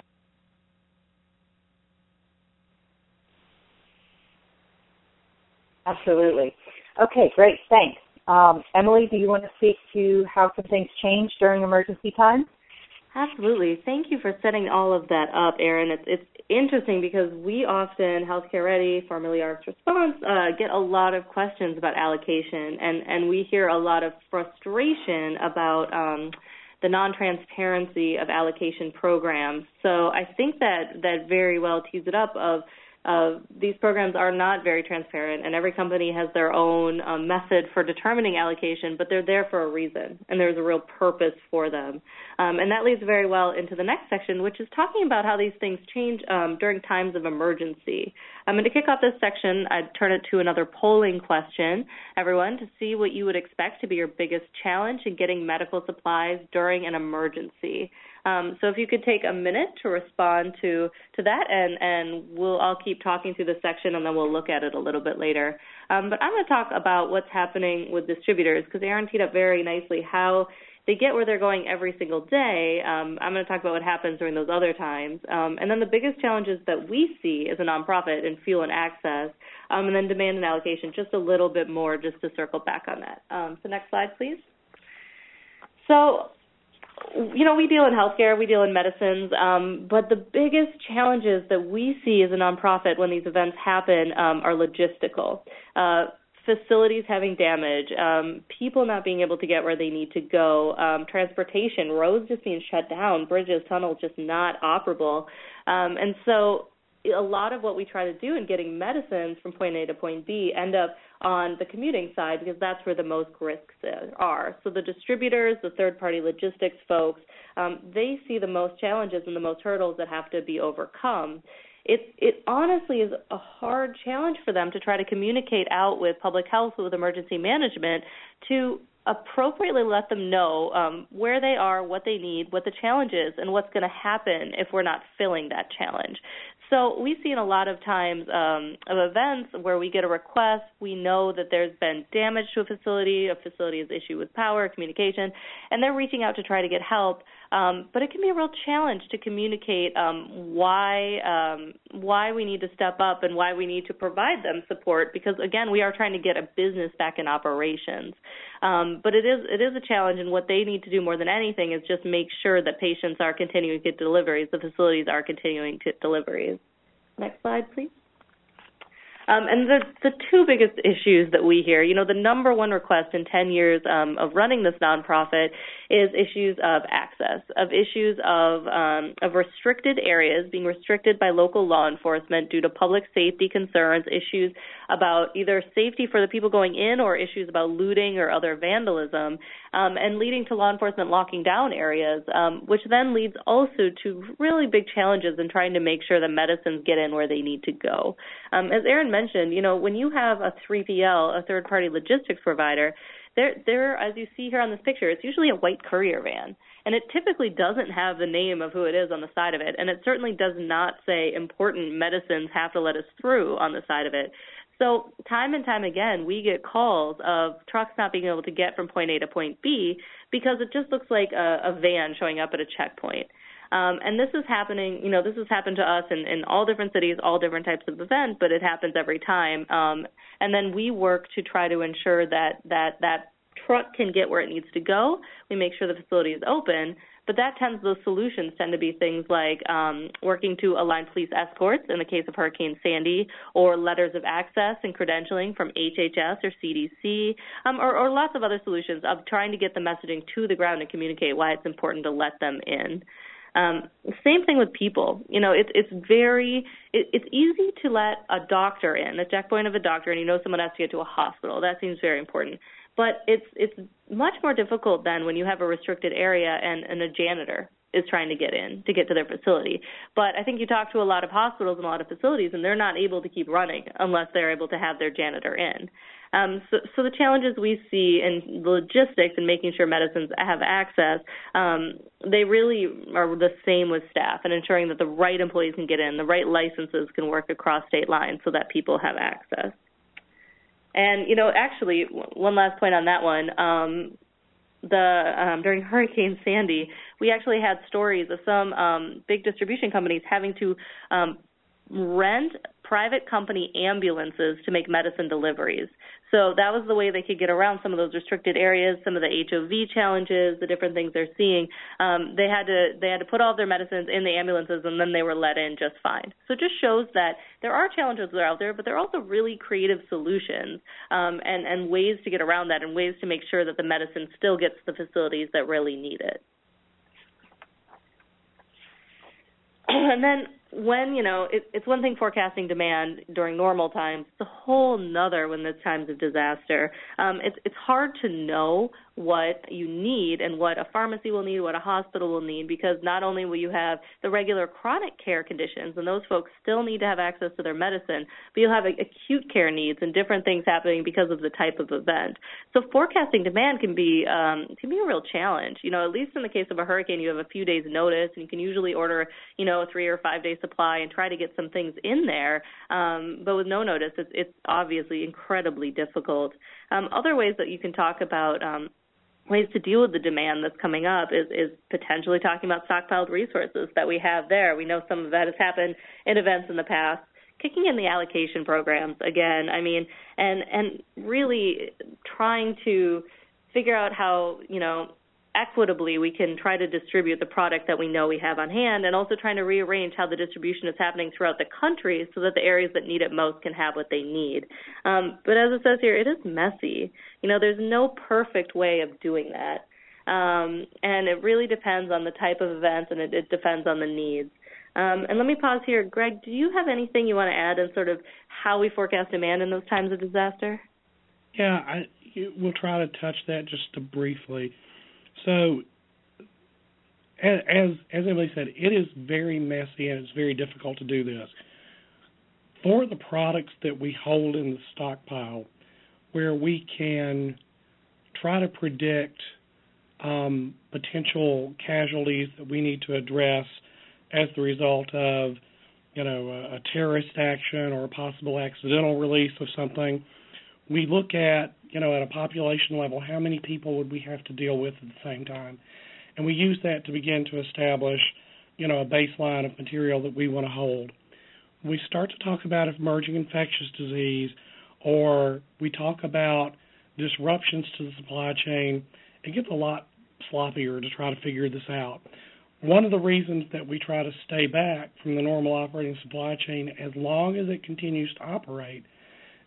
Absolutely. Okay, great. Thanks. Emily, do you want to speak to how some things change during emergency time? Absolutely. Thank you for setting all of that up, Erin. It's interesting because we often, Healthcare Ready, formerly ARC's Response, get a lot of questions about allocation, and we hear a lot of frustration about the non-transparency of allocation programs. So I think that very well tees it up of these programs are not very transparent, and every company has their own method for determining allocation, but they're there for a reason, and there's a real purpose for them. And that leads very well into the next section, which is talking about how these things change during times of emergency. And to kick off this section, I'd turn it to another polling question, everyone, to see what you would expect to be your biggest challenge in getting medical supplies during an emergency. So if you could take a minute to respond to that, and I'll keep talking through this section, and then we'll look at it a little bit later. But I'm going to talk about what's happening with distributors, because Erin teed up very nicely how they get where they're going every single day. I'm going to talk about what happens during those other times. And then the biggest challenges that we see as a nonprofit in fuel and access, and then demand and allocation, just a little bit more just to circle back on that. So next slide, please. So, we deal in healthcare, we deal in medicines, but the biggest challenges that we see as a nonprofit when these events happen are logistical. Facilities having damage, people not being able to get where they need to go, transportation, roads just being shut down, bridges, tunnels just not operable. And so a lot of what we try to do in getting medicines from point A to point B end up on the commuting side because that's where the most risks are. So the distributors, the third-party logistics folks, they see the most challenges and the most hurdles that have to be overcome. It honestly is a hard challenge for them to try to communicate out with public health, with emergency management, to appropriately let them know where they are, what they need, what the challenge is, and what's going to happen if we're not filling that challenge. So we've seen a lot of times of events where we get a request, we know that there's been damage to a facility is issue with power, communication, and they're reaching out to try to get help. But it can be a real challenge to communicate why we need to step up and why we need to provide them support because, again, we are trying to get a business back in operations. But it is a challenge, and what they need to do more than anything is just make sure that patients are continuing to get deliveries, the facilities are continuing to get deliveries. Next slide, please. And the two biggest issues that we hear, the number one request in 10 years of running this nonprofit is issues of access, of issues of restricted areas being restricted by local law enforcement due to public safety concerns, issues about either safety for the people going in or issues about looting or other vandalism, and leading to law enforcement locking down areas, which then leads also to really big challenges in trying to make sure that medicines get in where they need to go. As Erin mentioned, when you have a 3PL, a third-party logistics provider, there, as you see here on this picture, it's usually a white courier van, and it typically doesn't have the name of who it is on the side of it, and it certainly does not say important medicines have to let us through on the side of it. So time and time again, we get calls of trucks not being able to get from point A to point B because it just looks like a van showing up at a checkpoint. And this is happening, this has happened to us in all different cities, all different types of events, but it happens every time. And then we work to try to ensure that truck can get where it needs to go. We make sure the facility is open, but those solutions tend to be things like working to align police escorts in the case of Hurricane Sandy, or letters of access and credentialing from HHS or CDC, or lots of other solutions of trying to get the messaging to the ground and communicate why it's important to let them in. Same thing with people. It's easy to let a doctor in, a checkpoint of a doctor, and someone has to get to a hospital. That seems very important. But it's much more difficult than when you have a restricted area and a janitor is trying to get in to get to their facility. But I think you talk to a lot of hospitals and a lot of facilities, and they're not able to keep running unless they're able to have their janitor in. So the challenges we see in logistics and making sure medicines have access, they really are the same with staff and ensuring that the right employees can get in, the right licenses can work across state lines so that people have access. And, actually, one last point on that one, during Hurricane Sandy, we actually had stories of some big distribution companies having to rent private company ambulances to make medicine deliveries. So that was the way they could get around some of those restricted areas, some of the HOV challenges, the different things they're seeing. They had to put all of their medicines in the ambulances, and then they were let in just fine. So it just shows that there are challenges that are out there, but there are also really creative solutions and ways to get around that and ways to make sure that the medicine still gets to the facilities that really need it. And then when, it's one thing forecasting demand during normal times. It's a whole nother when there's times of disaster. It's hard to know what you need and what a pharmacy will need, what a hospital will need, because not only will you have the regular chronic care conditions, and those folks still need to have access to their medicine, but you'll have acute care needs and different things happening because of the type of event. So forecasting demand can be a real challenge. At least in the case of a hurricane, you have a few days' notice, and you can usually order, a 3 or 5 day supply and try to get some things in there. But with no notice, it's obviously incredibly difficult. Other ways that you can talk about ways to deal with the demand that's coming up is potentially talking about stockpiled resources that we have there. We know some of that has happened in events in the past. Kicking in the allocation programs again, and really trying to figure out how, equitably we can try to distribute the product that we know we have on hand, and also trying to rearrange how the distribution is happening throughout the country so that the areas that need it most can have what they need. But as it says here, it is messy. There's no perfect way of doing that. And it really depends on the type of events, and it depends on the needs. And let me pause here. Greg, do you have anything you want to add in sort of how we forecast demand in those times of disaster? Yeah, we'll try to touch that just briefly. So, as Emily said, it is very messy and it's very difficult to do this. For the products that we hold in the stockpile, where we can try to predict potential casualties that we need to address as the result of, a terrorist action or a possible accidental release of something, we look at, at a population level, how many people would we have to deal with at the same time? And we use that to begin to establish, a baseline of material that we want to hold. When we start to talk about emerging infectious disease, or we talk about disruptions to the supply chain, it gets a lot sloppier to try to figure this out. One of the reasons that we try to stay back from the normal operating supply chain as long as it continues to operate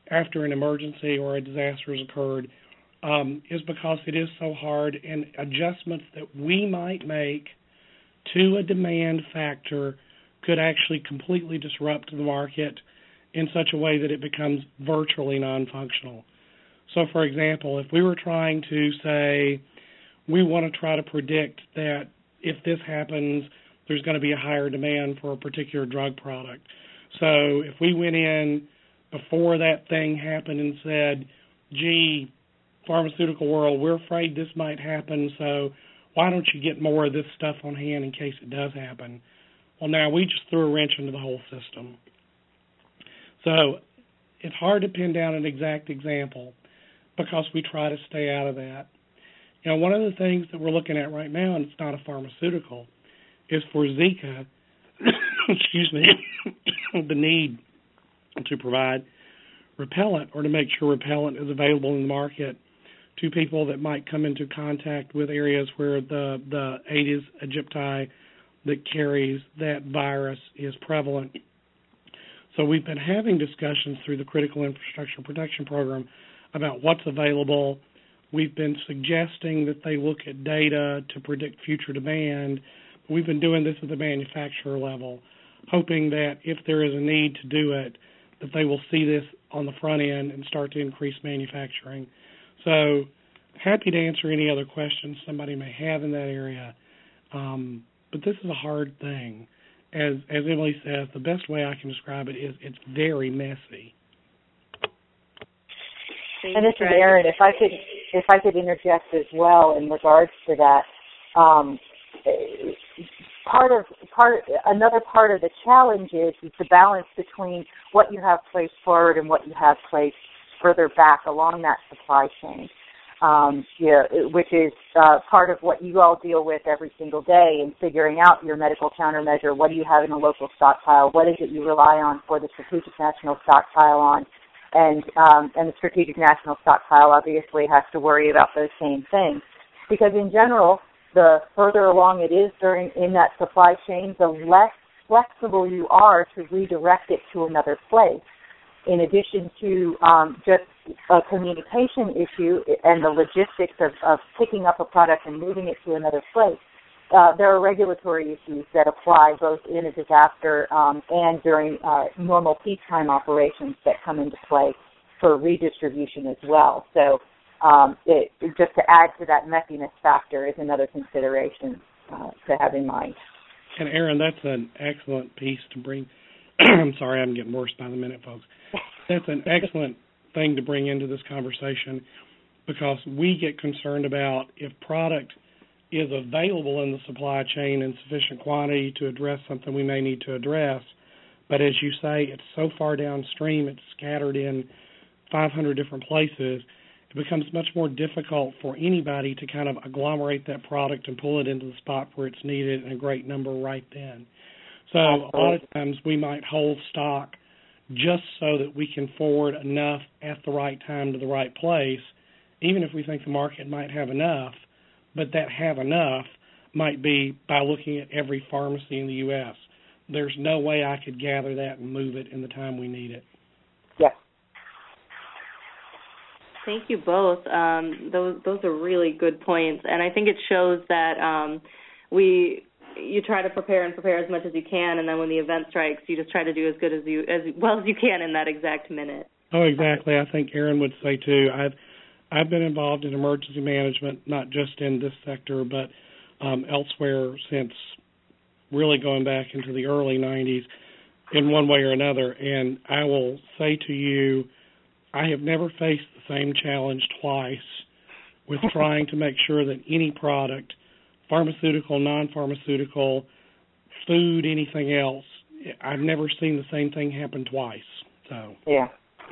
after an emergency or a disaster has occurred is because it is so hard, and adjustments that we might make to a demand factor could actually completely disrupt the market in such a way that it becomes virtually non-functional. So, for example, if we were trying to say we want to try to predict that if this happens, there's going to be a higher demand for a particular drug product. So if we went in before that thing happened and said, gee, pharmaceutical world, we're afraid this might happen, so why don't you get more of this stuff on hand in case it does happen? Well, now we just threw a wrench into the whole system. So it's hard to pin down an exact example because we try to stay out of that. You know, one of the things that we're looking at right now, and it's not a pharmaceutical, is for Zika, excuse me, the need to provide repellent or to make sure repellent is available in the market to people that might come into contact with areas where the Aedes aegypti that carries that virus is prevalent. So we've been having discussions through the Critical Infrastructure Protection Program about what's available. We've been suggesting that they look at data to predict future demand. We've been doing this at the manufacturer level, hoping that if there is a need to do it, that they will see this on the front end and start to increase manufacturing. So happy to answer any other questions somebody may have in that area. But this is a hard thing. As Emily says, the best way I can describe it is it's very messy. And this is Erin. If I could interject as well in regards to that, another part of the challenge is the balance between what you have placed forward and what you have placed further back along that supply chain, which is part of what you all deal with every single day in figuring out your medical countermeasure. What do you have in a local stockpile? What is it you rely on for the strategic national stockpile on? And the strategic national stockpile obviously has to worry about those same things, because in general, the further along it is in that supply chain, the less flexible you are to redirect it to another place. In addition to just a communication issue and the logistics of picking up a product and moving it to another place, there are regulatory issues that apply both in a disaster and during normal peacetime operations that come into play for redistribution as well. So just to add to that messiness factor is another consideration to have in mind. And Erin, that's an excellent piece to bring. I'm sorry, I'm getting worse by the minute, folks. That's an excellent thing to bring into this conversation, because we get concerned about if product is available in the supply chain in sufficient quantity to address something we may need to address. But as you say, it's so far downstream, it's scattered in 500 different places, it becomes much more difficult for anybody to kind of agglomerate that product and pull it into the spot where it's needed in a great number right then. So a lot of times we might hold stock just so that we can forward enough at the right time to the right place, even if we think the market might have enough. But that have enough might be by looking at every pharmacy in the U.S. There's no way I could gather that and move it in the time we need it. Yes. Thank you both. Those are really good points, and I think it shows that you try to prepare as much as you can, and then when the event strikes, you just try to do as well as you can in that exact minute. Oh, exactly. I think Erin would say too. I've been involved in emergency management, not just in this sector, but elsewhere since really going back into the early 90s in one way or another. And I will say to you, I have never faced the same challenge twice with trying to make sure that any product, pharmaceutical, non-pharmaceutical, food, anything else, I've never seen the same thing happen twice. So yeah.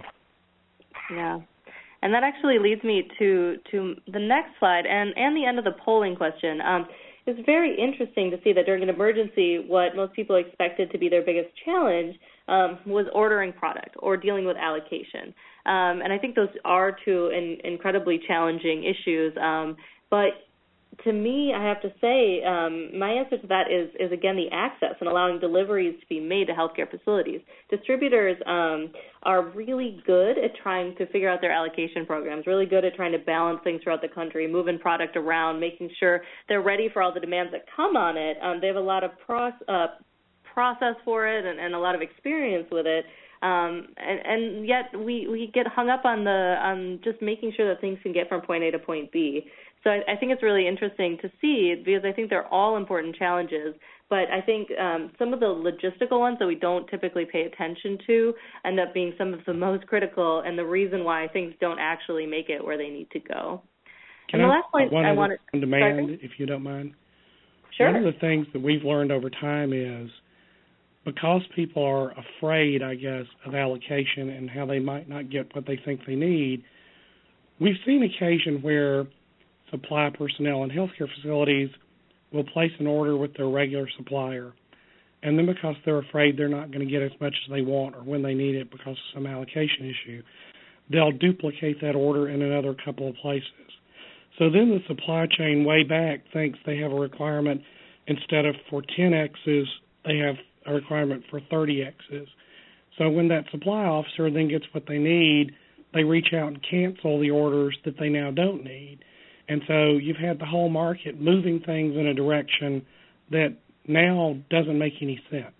And that actually leads me to the next slide and the end of the polling question. It's very interesting to see that during an emergency, what most people expected to be their biggest challenge was ordering product or dealing with allocation. And I think those are two incredibly challenging issues. But to me, I have to say, my answer to that is again the access and allowing deliveries to be made to healthcare facilities. Distributors are really good at trying to figure out their allocation programs, really good at trying to balance things throughout the country, moving product around, making sure they're ready for all the demands that come on it. They have a lot of process for it and a lot of experience with it. And yet we get hung up on just making sure that things can get from point A to point B. So I think it's really interesting to see, because I think they're all important challenges. But I think some of the logistical ones that we don't typically pay attention to end up being some of the most critical and the reason why things don't actually make it where they need to go. Can and the last point I wanted on demand, if you don't mind. Sure. One of the things that we've learned over time is because people are afraid, I guess, of allocation and how they might not get what they think they need, we've seen occasion where supply personnel in healthcare facilities will place an order with their regular supplier, and then because they're afraid they're not going to get as much as they want or when they need it because of some allocation issue, they'll duplicate that order in another couple of places. So then the supply chain way back thinks they have a requirement instead of for 10 X's, they have a requirement for 30 X's. So when that supply officer then gets what they need, they reach out and cancel the orders that they now don't need. And so you've had the whole market moving things in a direction that now doesn't make any sense.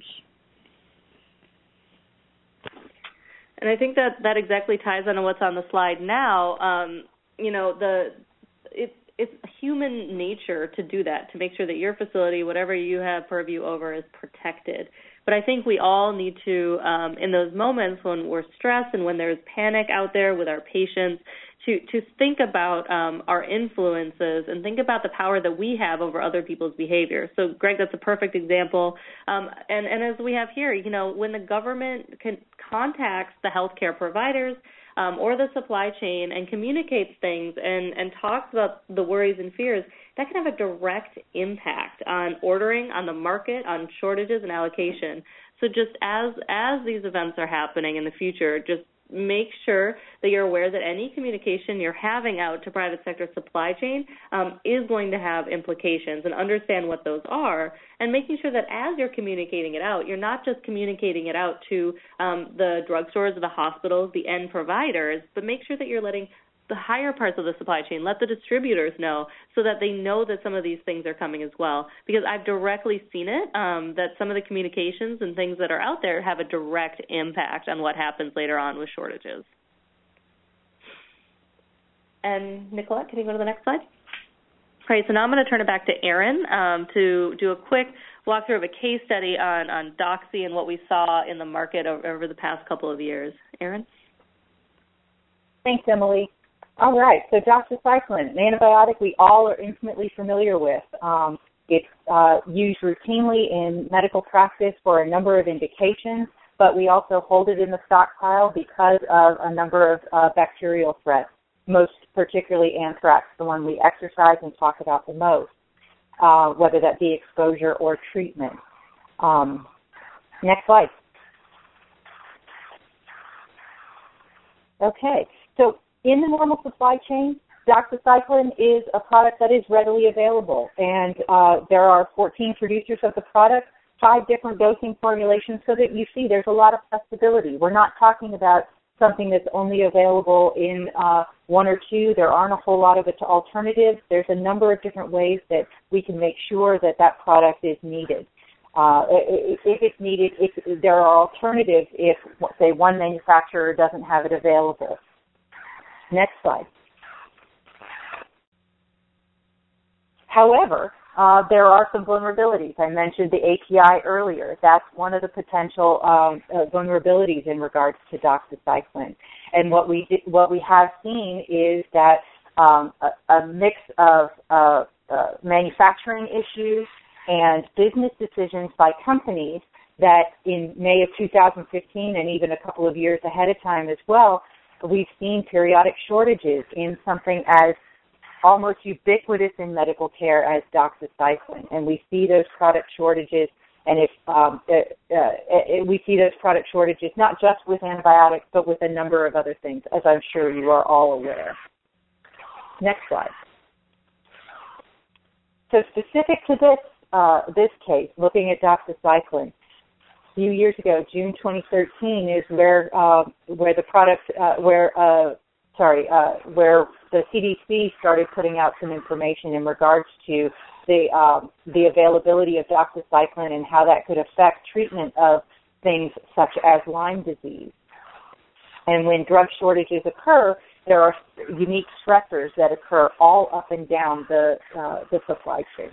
And I think that exactly ties into what's on the slide now. It's human nature to do that, to make sure that your facility, whatever you have purview over, is protected. But I think we all need to, in those moments when we're stressed and when there's panic out there with our patients, to think about our influences and think about the power that we have over other people's behavior. So, Greg, that's a perfect example. And as we have here, when the government contacts the healthcare providers or the supply chain and communicates things and talks about the worries and fears, that can have a direct impact on ordering, on the market, on shortages and allocation. So just as these events are happening in the future, just make sure that you're aware that any communication you're having out to private sector supply chain is going to have implications, and understand what those are, and making sure that as you're communicating it out, you're not just communicating it out to the drugstores or the hospitals, the end providers, but make sure that you're letting the higher parts of the supply chain, let the distributors know, so that they know that some of these things are coming as well. Because I've directly seen it, that some of the communications and things that are out there have a direct impact on what happens later on with shortages. And Nicolette, can you go to the next slide? All right, so now I'm going to turn it back to Erin to do a quick walkthrough of a case study on Doxy and what we saw in the market over the past couple of years. Erin? Thanks, Emily. All right, so doxycycline, an antibiotic we all are intimately familiar with. It's used routinely in medical practice for a number of indications, but we also hold it in the stockpile because of a number of bacterial threats, most particularly anthrax, the one we exercise and talk about the most, whether that be exposure or treatment. Next slide. Okay, so in the normal supply chain, doxycycline is a product that is readily available, and there are 14 producers of the product, 5 different dosing formulations, so that you see there's a lot of flexibility. We're not talking about something that's only available in 1 or 2. There aren't a whole lot of alternatives. There's a number of different ways that we can make sure that product is needed. If it's needed, there are alternatives if, say, one manufacturer doesn't have it available. Next slide. However, there are some vulnerabilities. I mentioned the API earlier. That's one of the potential vulnerabilities in regards to doxycycline. And what we have seen is that a mix of manufacturing issues and business decisions by companies that in May of 2015 and even a couple of years ahead of time as well, we've seen periodic shortages in something as almost ubiquitous in medical care as doxycycline. And we see those product shortages, and we see those product shortages not just with antibiotics, but with a number of other things, as I'm sure you are all aware. Next slide. So specific to this case, looking at doxycycline, a few years ago, June 2013, is where the CDC started putting out some information in regards to the availability of doxycycline and how that could affect treatment of things such as Lyme disease. And when drug shortages occur, there are unique stressors that occur all up and down the supply chain.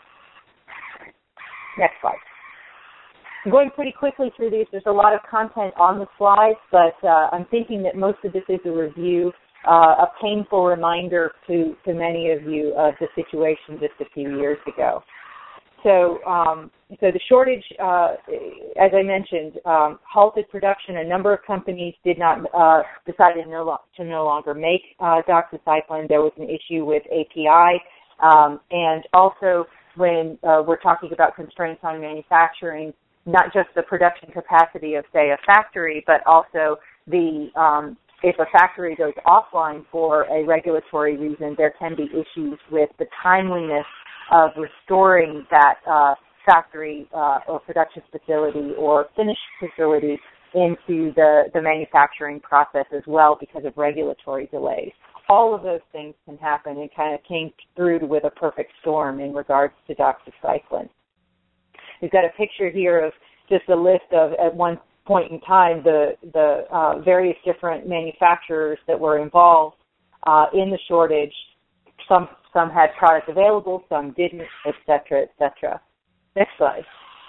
Next slide. I'm going pretty quickly through these. There's a lot of content on the slides, but I'm thinking that most of this is a review, a painful reminder to many of you of the situation just a few years ago. So the shortage, as I mentioned, halted production. A number of companies decided to no longer make doxycycline. There was an issue with API, and also when we're talking about constraints on manufacturing, not just the production capacity of, say, a factory, but also if a factory goes offline for a regulatory reason, there can be issues with the timeliness of restoring that factory or production facility or finished facility into the manufacturing process as well because of regulatory delays. All of those things can happen and kind of came through with a perfect storm in regards to doxycycline. We've got a picture here of just a list of, at one point in time, the various different manufacturers that were involved in the shortage. Some had product available, some didn't, et cetera, et cetera. Next slide.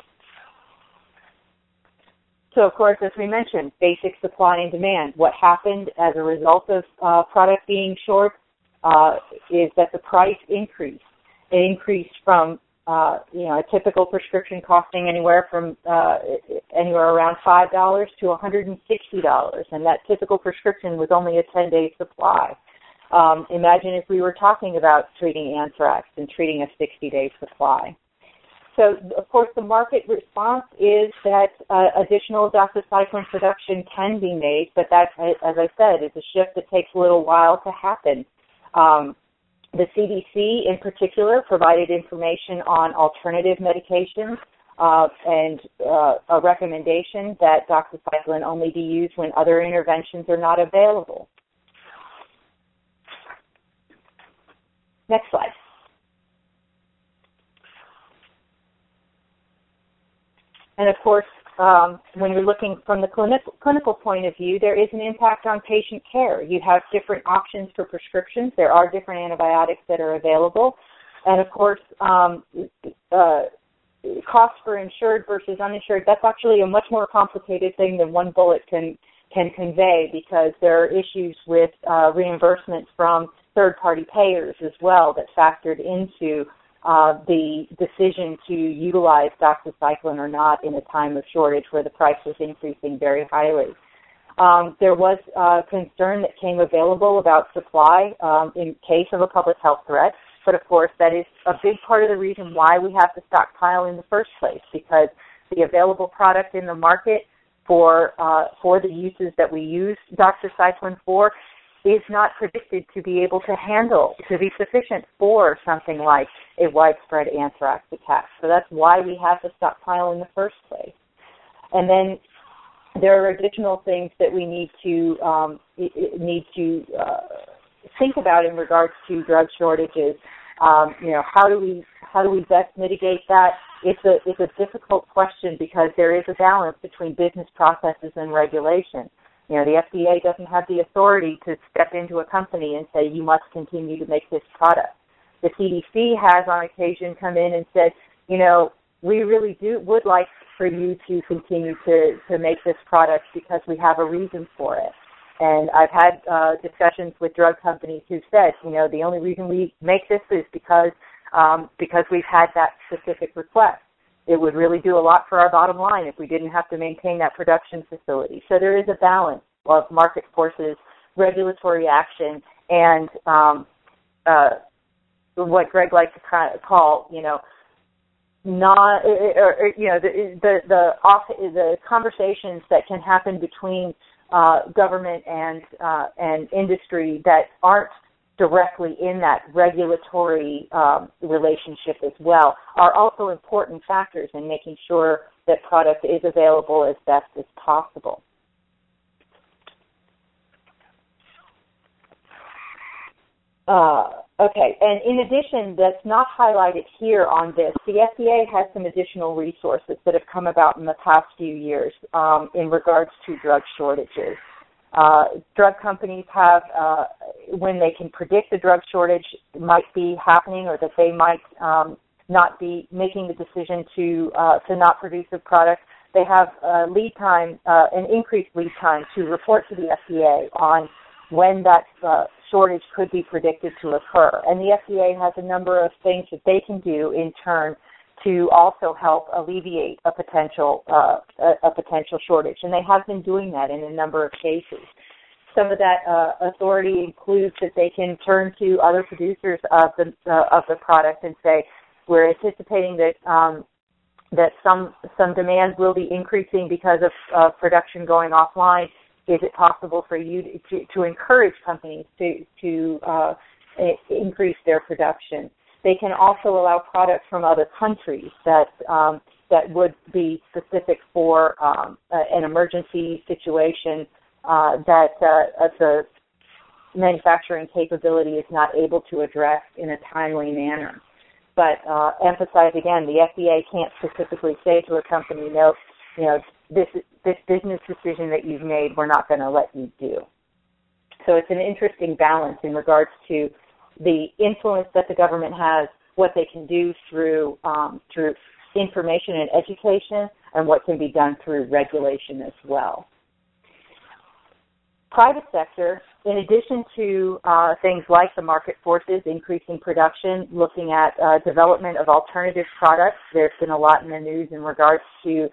So, of course, as we mentioned, basic supply and demand. What happened as a result of product being short is that the price increased. It increased from a typical prescription costing anywhere around $5 to $160, and that typical prescription was only a 10-day supply. Imagine if we were talking about treating anthrax and treating a 60-day supply. So, of course, the market response is that additional doxycycline production can be made, but that, as I said, is a shift that takes a little while to happen. The CDC, in particular, provided information on alternative medications and a recommendation that doxycycline only be used when other interventions are not available. Next slide. And, of course, when you're looking from the clinical point of view, there is an impact on patient care. You have different options for prescriptions. There are different antibiotics that are available. And, of course, cost for insured versus uninsured, that's actually a much more complicated thing than one bullet can convey, because there are issues with reimbursement from third-party payers as well that factored into the decision to utilize doxycycline or not in a time of shortage where the price was increasing very highly. There was concern that came available about supply in case of a public health threat, but of course that is a big part of the reason why we have to stockpile in the first place, because the available product in the market for the uses that we use doxycycline for is not predicted to be able to be sufficient for something like a widespread anthrax attack. So that's why we have to stockpile in the first place. And then there are additional things that we need to think about in regards to drug shortages. How do we best mitigate that? It's a difficult question because there is a balance between business processes and regulation. The FDA doesn't have the authority to step into a company and say, you must continue to make this product. The CDC has on occasion come in and said, we really would like for you to continue to make this product because we have a reason for it. And I've had discussions with drug companies who said, the only reason we make this is because we've had that specific request. It would really do a lot for our bottom line if we didn't have to maintain that production facility. So there is a balance of market forces, regulatory action, and what Greg likes to kind of call, the conversations that can happen between government and industry that aren't directly in that regulatory relationship as well are also important factors in making sure that product is available as best as possible. Okay, and in addition, that's not highlighted here on this, the FDA has some additional resources that have come about in the past few years in regards to drug shortages. Drug companies have, when they can predict a drug shortage might be happening or that they might not be making the decision to not produce a product, they have lead time, an increased lead time to report to the FDA on when that shortage could be predicted to occur. And the FDA has a number of things that they can do in turn to also help alleviate a potential shortage. And they have been doing that in a number of cases. Some of that authority includes that they can turn to other producers of the product and say, we're anticipating that that some demand will be increasing because of production going offline. Is it possible for you to encourage companies to increase their production? They can also allow products from other countries that would be specific for an emergency situation that the manufacturing capability is not able to address in a timely manner. But emphasize again, the FDA can't specifically say to a company, no, this business decision that you've made, we're not going to let you do. So it's an interesting balance in regards to the influence that the government has, what they can do through information and education, and what can be done through regulation as well. Private sector, in addition to things like the market forces, increasing production, looking at development of alternative products, there's been a lot in the news in regards to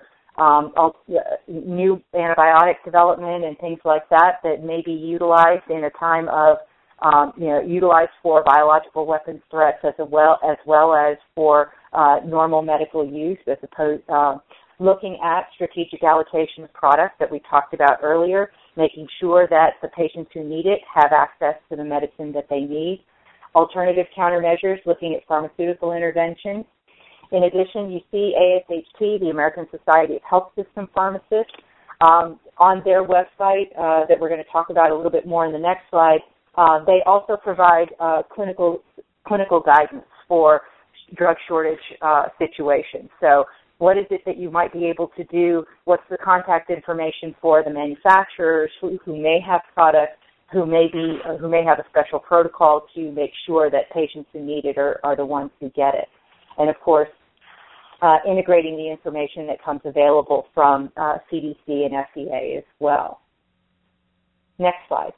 new antibiotic development and things like that may be utilized in a time of, utilized for biological weapons threats as well as for normal medical use, as opposed looking at strategic allocation of products that we talked about earlier, making sure that the patients who need it have access to the medicine that they need. Alternative countermeasures, looking at pharmaceutical intervention. In addition, you see ASHP, the American Society of Health System Pharmacists, on their website that we're going to talk about a little bit more in the next slide. They also provide clinical guidance for drug shortage situations. So what is it that you might be able to do? What's the contact information for the manufacturers who may have products, who may have a special protocol to make sure that patients who need it are the ones who get it? And of course, integrating the information that comes available from CDC and FDA as well. Next slide.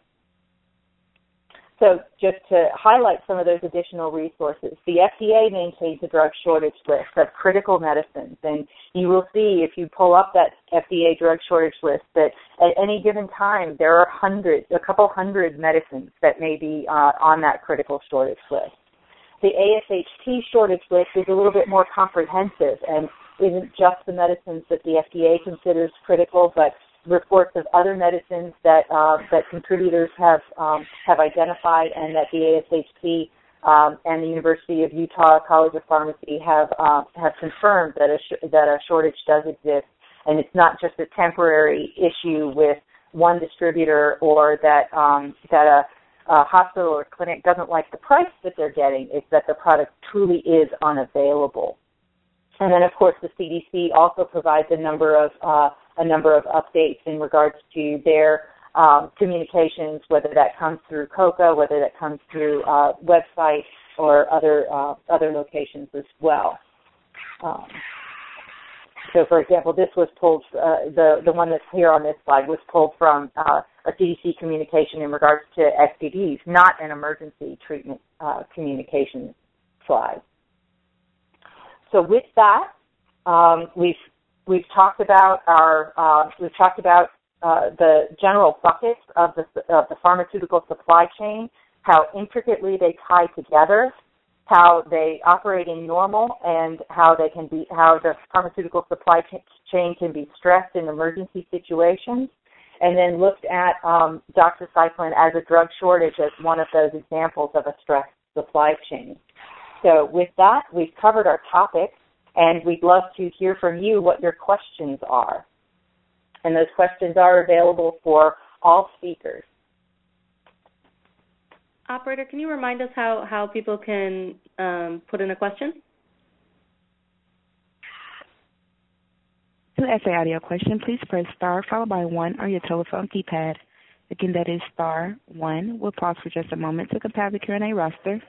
So just to highlight some of those additional resources, the FDA maintains a drug shortage list of critical medicines, and you will see if you pull up that FDA drug shortage list that at any given time there are a couple hundred medicines that may be on that critical shortage list. The ASHP shortage list is a little bit more comprehensive and isn't just the medicines that the FDA considers critical, but reports of other medicines that contributors have identified, and that the ASHP and the University of Utah College of Pharmacy have confirmed that a shortage does exist, and it's not just a temporary issue with one distributor or that a hospital or clinic doesn't like the price that they're getting. It's that the product truly is unavailable. And then, of course, the CDC also provides a number of updates in regards to their communications, whether that comes through COCA, whether that comes through websites or other locations as well. So, for example, this was pulled, the one that's here on this slide was pulled from a CDC communication in regards to STDs, not an emergency treatment communication slide. So with that, we've talked about the general buckets of the pharmaceutical supply chain, how intricately they tie together, how they operate in normal, and how the pharmaceutical supply chain can be stressed in emergency situations, and then looked at doxycycline as a drug shortage as one of those examples of a stressed supply chain. So with that, we've covered our topic, and we'd love to hear from you what your questions are. And those questions are available for all speakers. Operator, can you remind us how people can put in a question? To ask an audio question, please press star followed by 1 on your telephone keypad. Again, that is star 1. We'll pause for just a moment to compile the Q&A roster.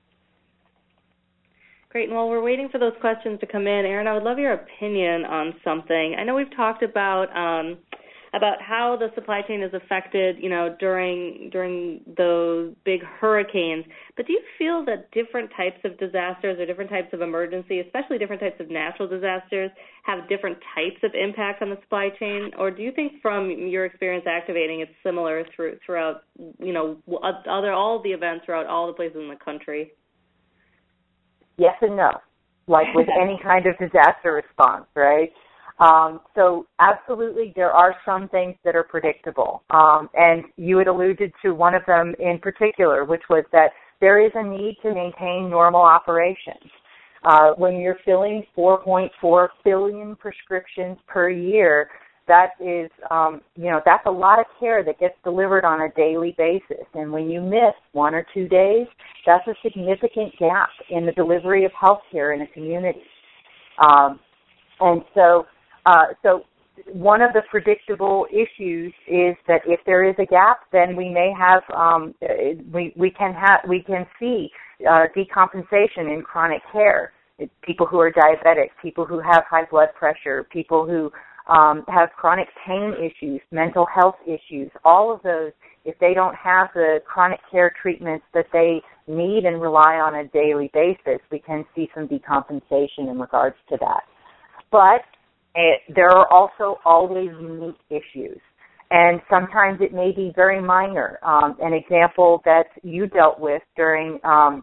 Great. And while we're waiting for those questions to come in, Erin, I would love your opinion on something. I know we've talked about how the supply chain is affected, during those big hurricanes. But do you feel that different types of disasters or different types of emergency, especially different types of natural disasters, have different types of impact on the supply chain? Or do you think from your experience activating it's similar throughout, all the events throughout all the places in the country? Yes and no, like with any kind of disaster response, right? So absolutely, there are some things that are predictable. And you had alluded to one of them in particular, which was that there is a need to maintain normal operations. When you're filling 4.4 billion prescriptions per year, that is, that's a lot of care that gets delivered on a daily basis. And when you miss 1 or 2 days, that's a significant gap in the delivery of health care in a community. And so one of the predictable issues is that if there is a gap, then we may have we can see decompensation in chronic care. It's people who are diabetic, people who have high blood pressure, people who have chronic pain issues, mental health issues. All of those, if they don't have the chronic care treatments that they need and rely on a daily basis, we can see some decompensation in regards to that. But there are also always unique issues, and sometimes it may be very minor. An example that you dealt with during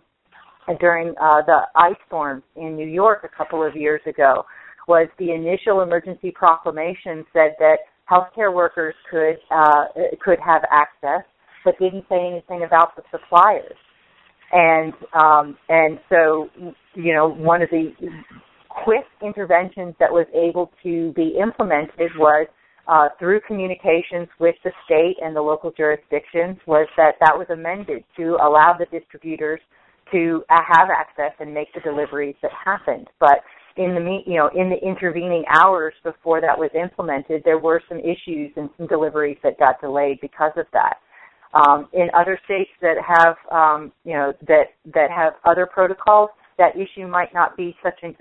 the ice storms in New York a couple of years ago was the initial emergency proclamation said that healthcare workers could have access, but didn't say anything about the suppliers. And so, one of the quick interventions that was able to be implemented was through communications with the state and the local jurisdictions was that was amended to allow the distributors to have access and make the deliveries that happened. But in the intervening hours before that was implemented, there were some issues and some deliveries that got delayed because of that. In other states that have that have other protocols, that issue might not be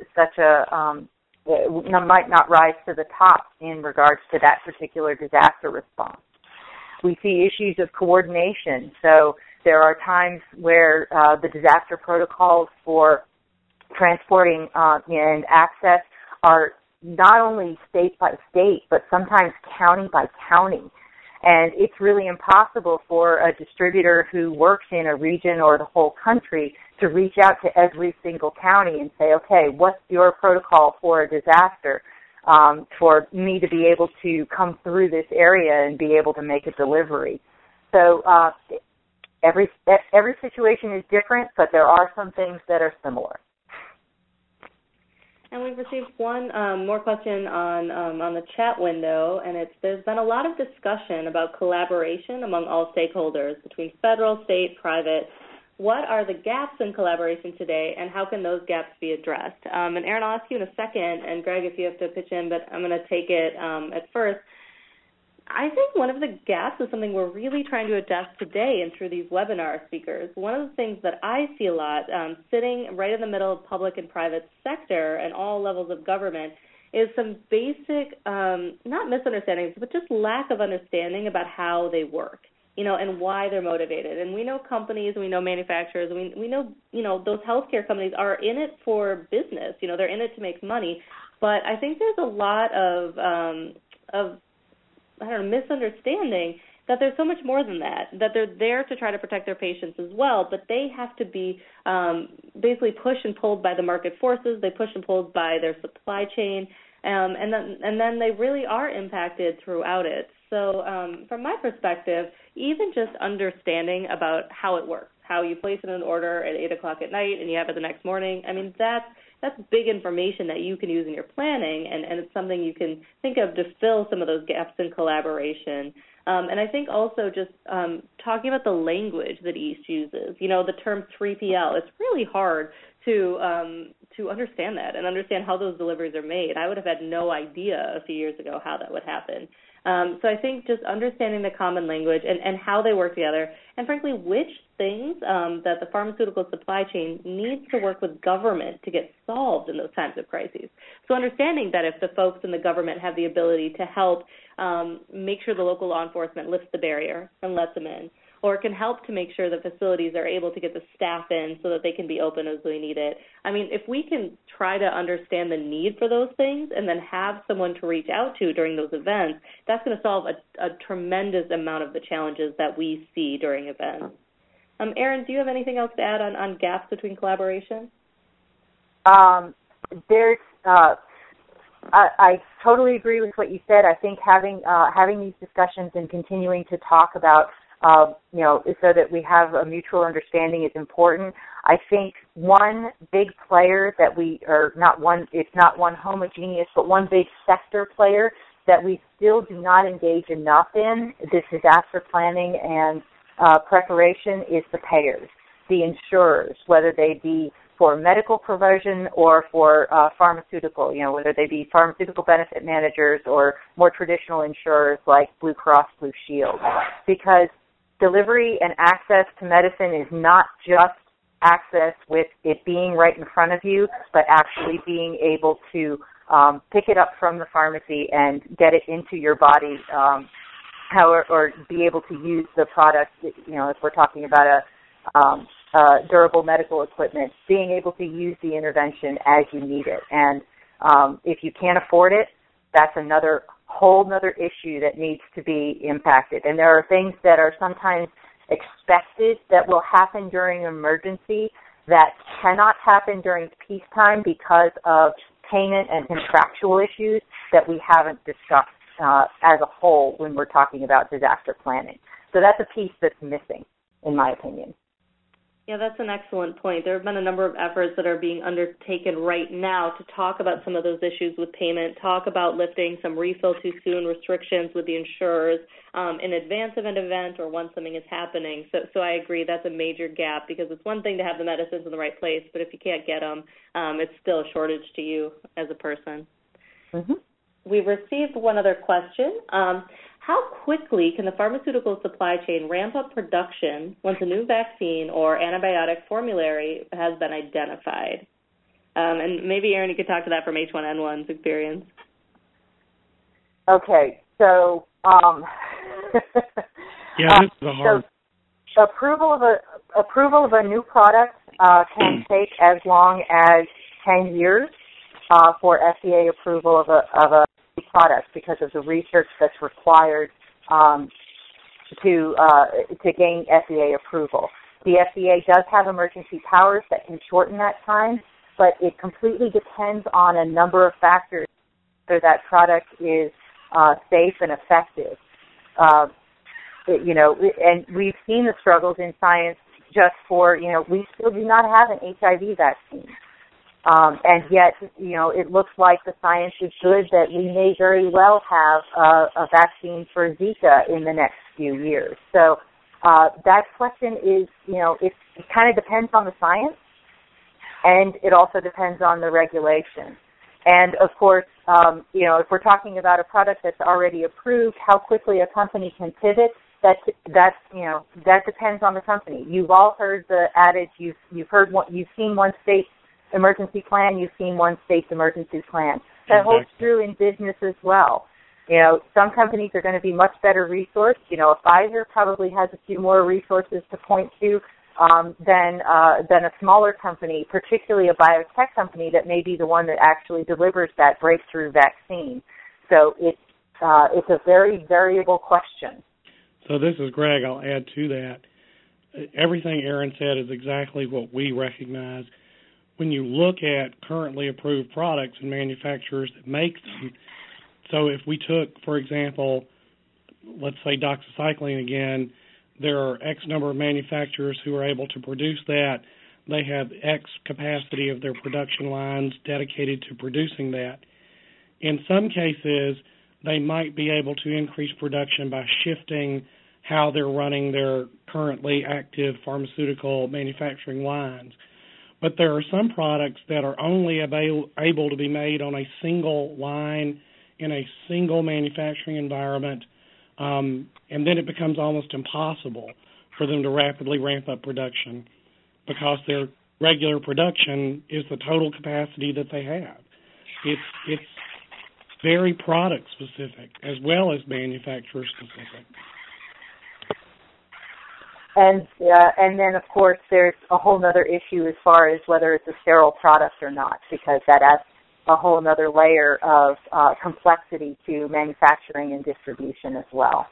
might not rise to the top in regards to that particular disaster response. We see issues of coordination. So there are times where the disaster protocols for transporting and access are not only state by state, but sometimes county by county. And it's really impossible for a distributor who works in a region or the whole country to reach out to every single county and say, okay, what's your protocol for a disaster for me to be able to come through this area and be able to make a delivery. So every situation is different, but there are some things that are similar. And we've received one more question on the chat window, and there's been a lot of discussion about collaboration among all stakeholders between federal, state, private. What are the gaps in collaboration today, and how can those gaps be addressed? And Erin, I'll ask you in a second, and Greg, if you have to pitch in, but I'm going to take it at first. I think one of the gaps is something we're really trying to address today and through these webinar speakers. One of the things that I see a lot, sitting right in the middle of public and private sector and all levels of government, is some basic, not misunderstandings, but just lack of understanding about how they work, and why they're motivated. And we know companies, we know manufacturers, we know, those healthcare companies are in it for business. They're in it to make money. But I think there's a lot of misunderstanding that there's so much more than that they're there to try to protect their patients as well, but they have to be basically pushed and pulled by the market forces. They push and pulled by their supply chain. And then they really are impacted throughout it. So from my perspective, even just understanding about how it works, how you place in an order at 8 o'clock at night and you have it the next morning, I mean, that's big information that you can use in your planning, and it's something you can think of to fill some of those gaps in collaboration. And I think also just talking about the language that East uses, the term 3PL, it's really hard to understand that and understand how those deliveries are made. I would have had no idea a few years ago how that would happen. So I think just understanding the common language and how they work together, and frankly, which things that the pharmaceutical supply chain needs to work with government to get solved in those times of crises. So understanding that if the folks in the government have the ability to help make sure the local law enforcement lifts the barrier and lets them in, or it can help to make sure that facilities are able to get the staff in so that they can be open as they need it. I mean, if we can try to understand the need for those things and then have someone to reach out to during those events, that's going to solve a tremendous amount of the challenges that we see during events. Erin, do you have anything else to add on gaps between collaboration? I totally agree with what you said. I think having these discussions and continuing to talk about so that we have a mutual understanding is important. I think one big player that it's not one homogeneous, but one big sector player that we still do not engage enough in this disaster planning and preparation is the payers, the insurers, whether they be for medical provision or for pharmaceutical, whether they be pharmaceutical benefit managers or more traditional insurers like Blue Cross Blue Shield, because delivery and access to medicine is not just access with it being right in front of you, but actually being able to pick it up from the pharmacy and get it into your body, or be able to use the product, if we're talking about a durable medical equipment, being able to use the intervention as you need it. And if you can't afford it, that's another whole other issue that needs to be impacted. And there are things that are sometimes expected that will happen during an emergency that cannot happen during peacetime because of payment and contractual issues that we haven't discussed as a whole when we're talking about disaster planning. So that's a piece that's missing, in my opinion. Yeah, that's an excellent point. There have been a number of efforts that are being undertaken right now to talk about some of those issues with payment, talk about lifting some refill too soon restrictions with the insurers in advance of an event or once something is happening. So I agree that's a major gap, because it's one thing to have the medicines in the right place, but if you can't get them, it's still a shortage to you as a person. Mm-hmm. We've received one other question. How quickly can the pharmaceutical supply chain ramp up production once a new vaccine or antibiotic formulary has been identified? And maybe, Erin, you could talk to that from H1N1's experience. Okay, so this is a hard. So approval of a new product can take as long as 10 years for FDA approval of a product, because of the research that's required to gain FDA approval. The FDA does have emergency powers that can shorten that time, but it completely depends on a number of factors whether that product is safe and effective. And we've seen the struggles in science just for, we still do not have an HIV vaccine. And yet, it looks like the science is good that we may very well have a vaccine for Zika in the next few years. So that question is, it kind of depends on the science, and it also depends on the regulation. And, of course, if we're talking about a product that's already approved, how quickly a company can pivot, that depends on the company. You've all heard the adage, you've seen one state emergency plan, you've seen one state's emergency plan. That holds true in business as well. Some companies are going to be much better resourced. Pfizer probably has a few more resources to point to than a smaller company, particularly a biotech company that may be the one that actually delivers that breakthrough vaccine. So it's a very variable question. So this is Greg. I'll add to that. Everything Erin said is exactly what we recognize. when you look at currently approved products and manufacturers that make them, so if we took, for example, let's say doxycycline again, there are X number of manufacturers who are able to produce that. They have X capacity of their production lines dedicated to producing that. In some cases, they might be able to increase production by shifting how they're running their currently active pharmaceutical manufacturing lines. But there are some products that are only able to be made on a single line in a single manufacturing environment, and then it becomes almost impossible for them to rapidly ramp up production because their regular production is the total capacity that they have. It's very product specific as well as manufacturer specific. And then, of course, there's a whole other issue as far as whether it's a sterile product or not, because that adds a whole other layer of complexity to manufacturing and distribution as well.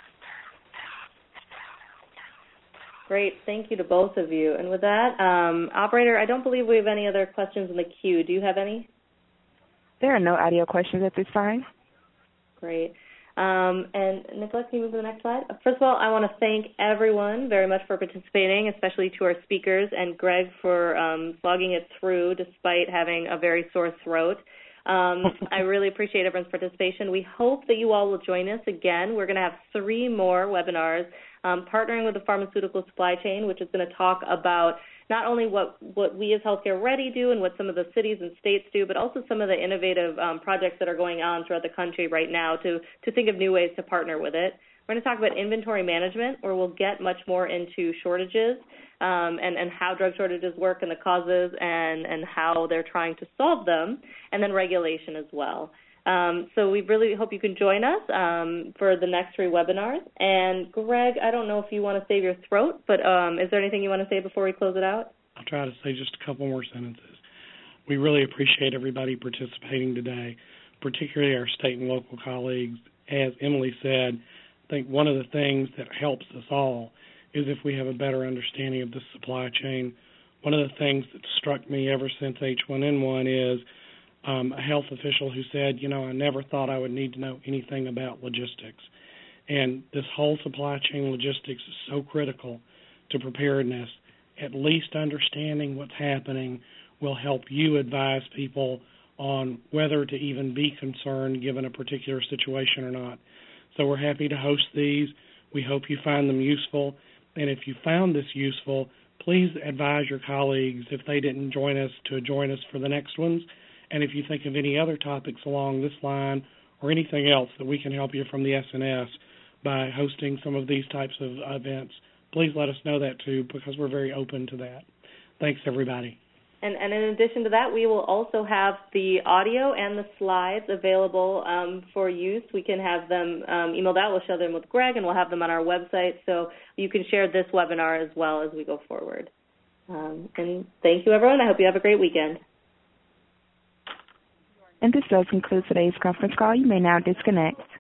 Great. Thank you to both of you. And with that, Operator, I don't believe we have any other questions in the queue. Do you have any? There are no audio questions at this time. Great. And Nicholas, can you move to the next slide? First of all, I want to thank everyone very much for participating, especially to our speakers, and Greg for slogging it through despite having a very sore throat. I really appreciate everyone's participation. We hope that you all will join us again. We're going to have 3 more webinars partnering with the pharmaceutical supply chain, which is going to talk about not only what we as Healthcare Ready do and what some of the cities and states do, but also some of the innovative projects that are going on throughout the country right now to think of new ways to partner with it. We're going to talk about inventory management, where we'll get much more into shortages and how drug shortages work and the causes and how they're trying to solve them, and then regulation as well. So we really hope you can join us for the next 3 webinars. And Greg, I don't know if you want to save your throat, but is there anything you want to say before we close it out? I'll try to say just a couple more sentences. We really appreciate everybody participating today, particularly our state and local colleagues. As Emily said, I think one of the things that helps us all is if we have a better understanding of the supply chain. One of the things that struck me ever since H1N1 is a health official who said, I never thought I would need to know anything about logistics. And this whole supply chain logistics is so critical to preparedness. At least understanding what's happening will help you advise people on whether to even be concerned given a particular situation or not. So we're happy to host these. We hope you find them useful. And if you found this useful, please advise your colleagues, if they didn't join us, to join us for the next ones. And if you think of any other topics along this line or anything else that we can help you from the SNS by hosting some of these types of events, please let us know that too, because we're very open to that. Thanks, everybody. And in addition to that, we will also have the audio and the slides available for use. We can have them emailed out. We'll share them with Greg, and we'll have them on our website, so you can share this webinar as well as we go forward. And thank you, everyone. I hope you have a great weekend. And this does conclude today's conference call. You may now disconnect.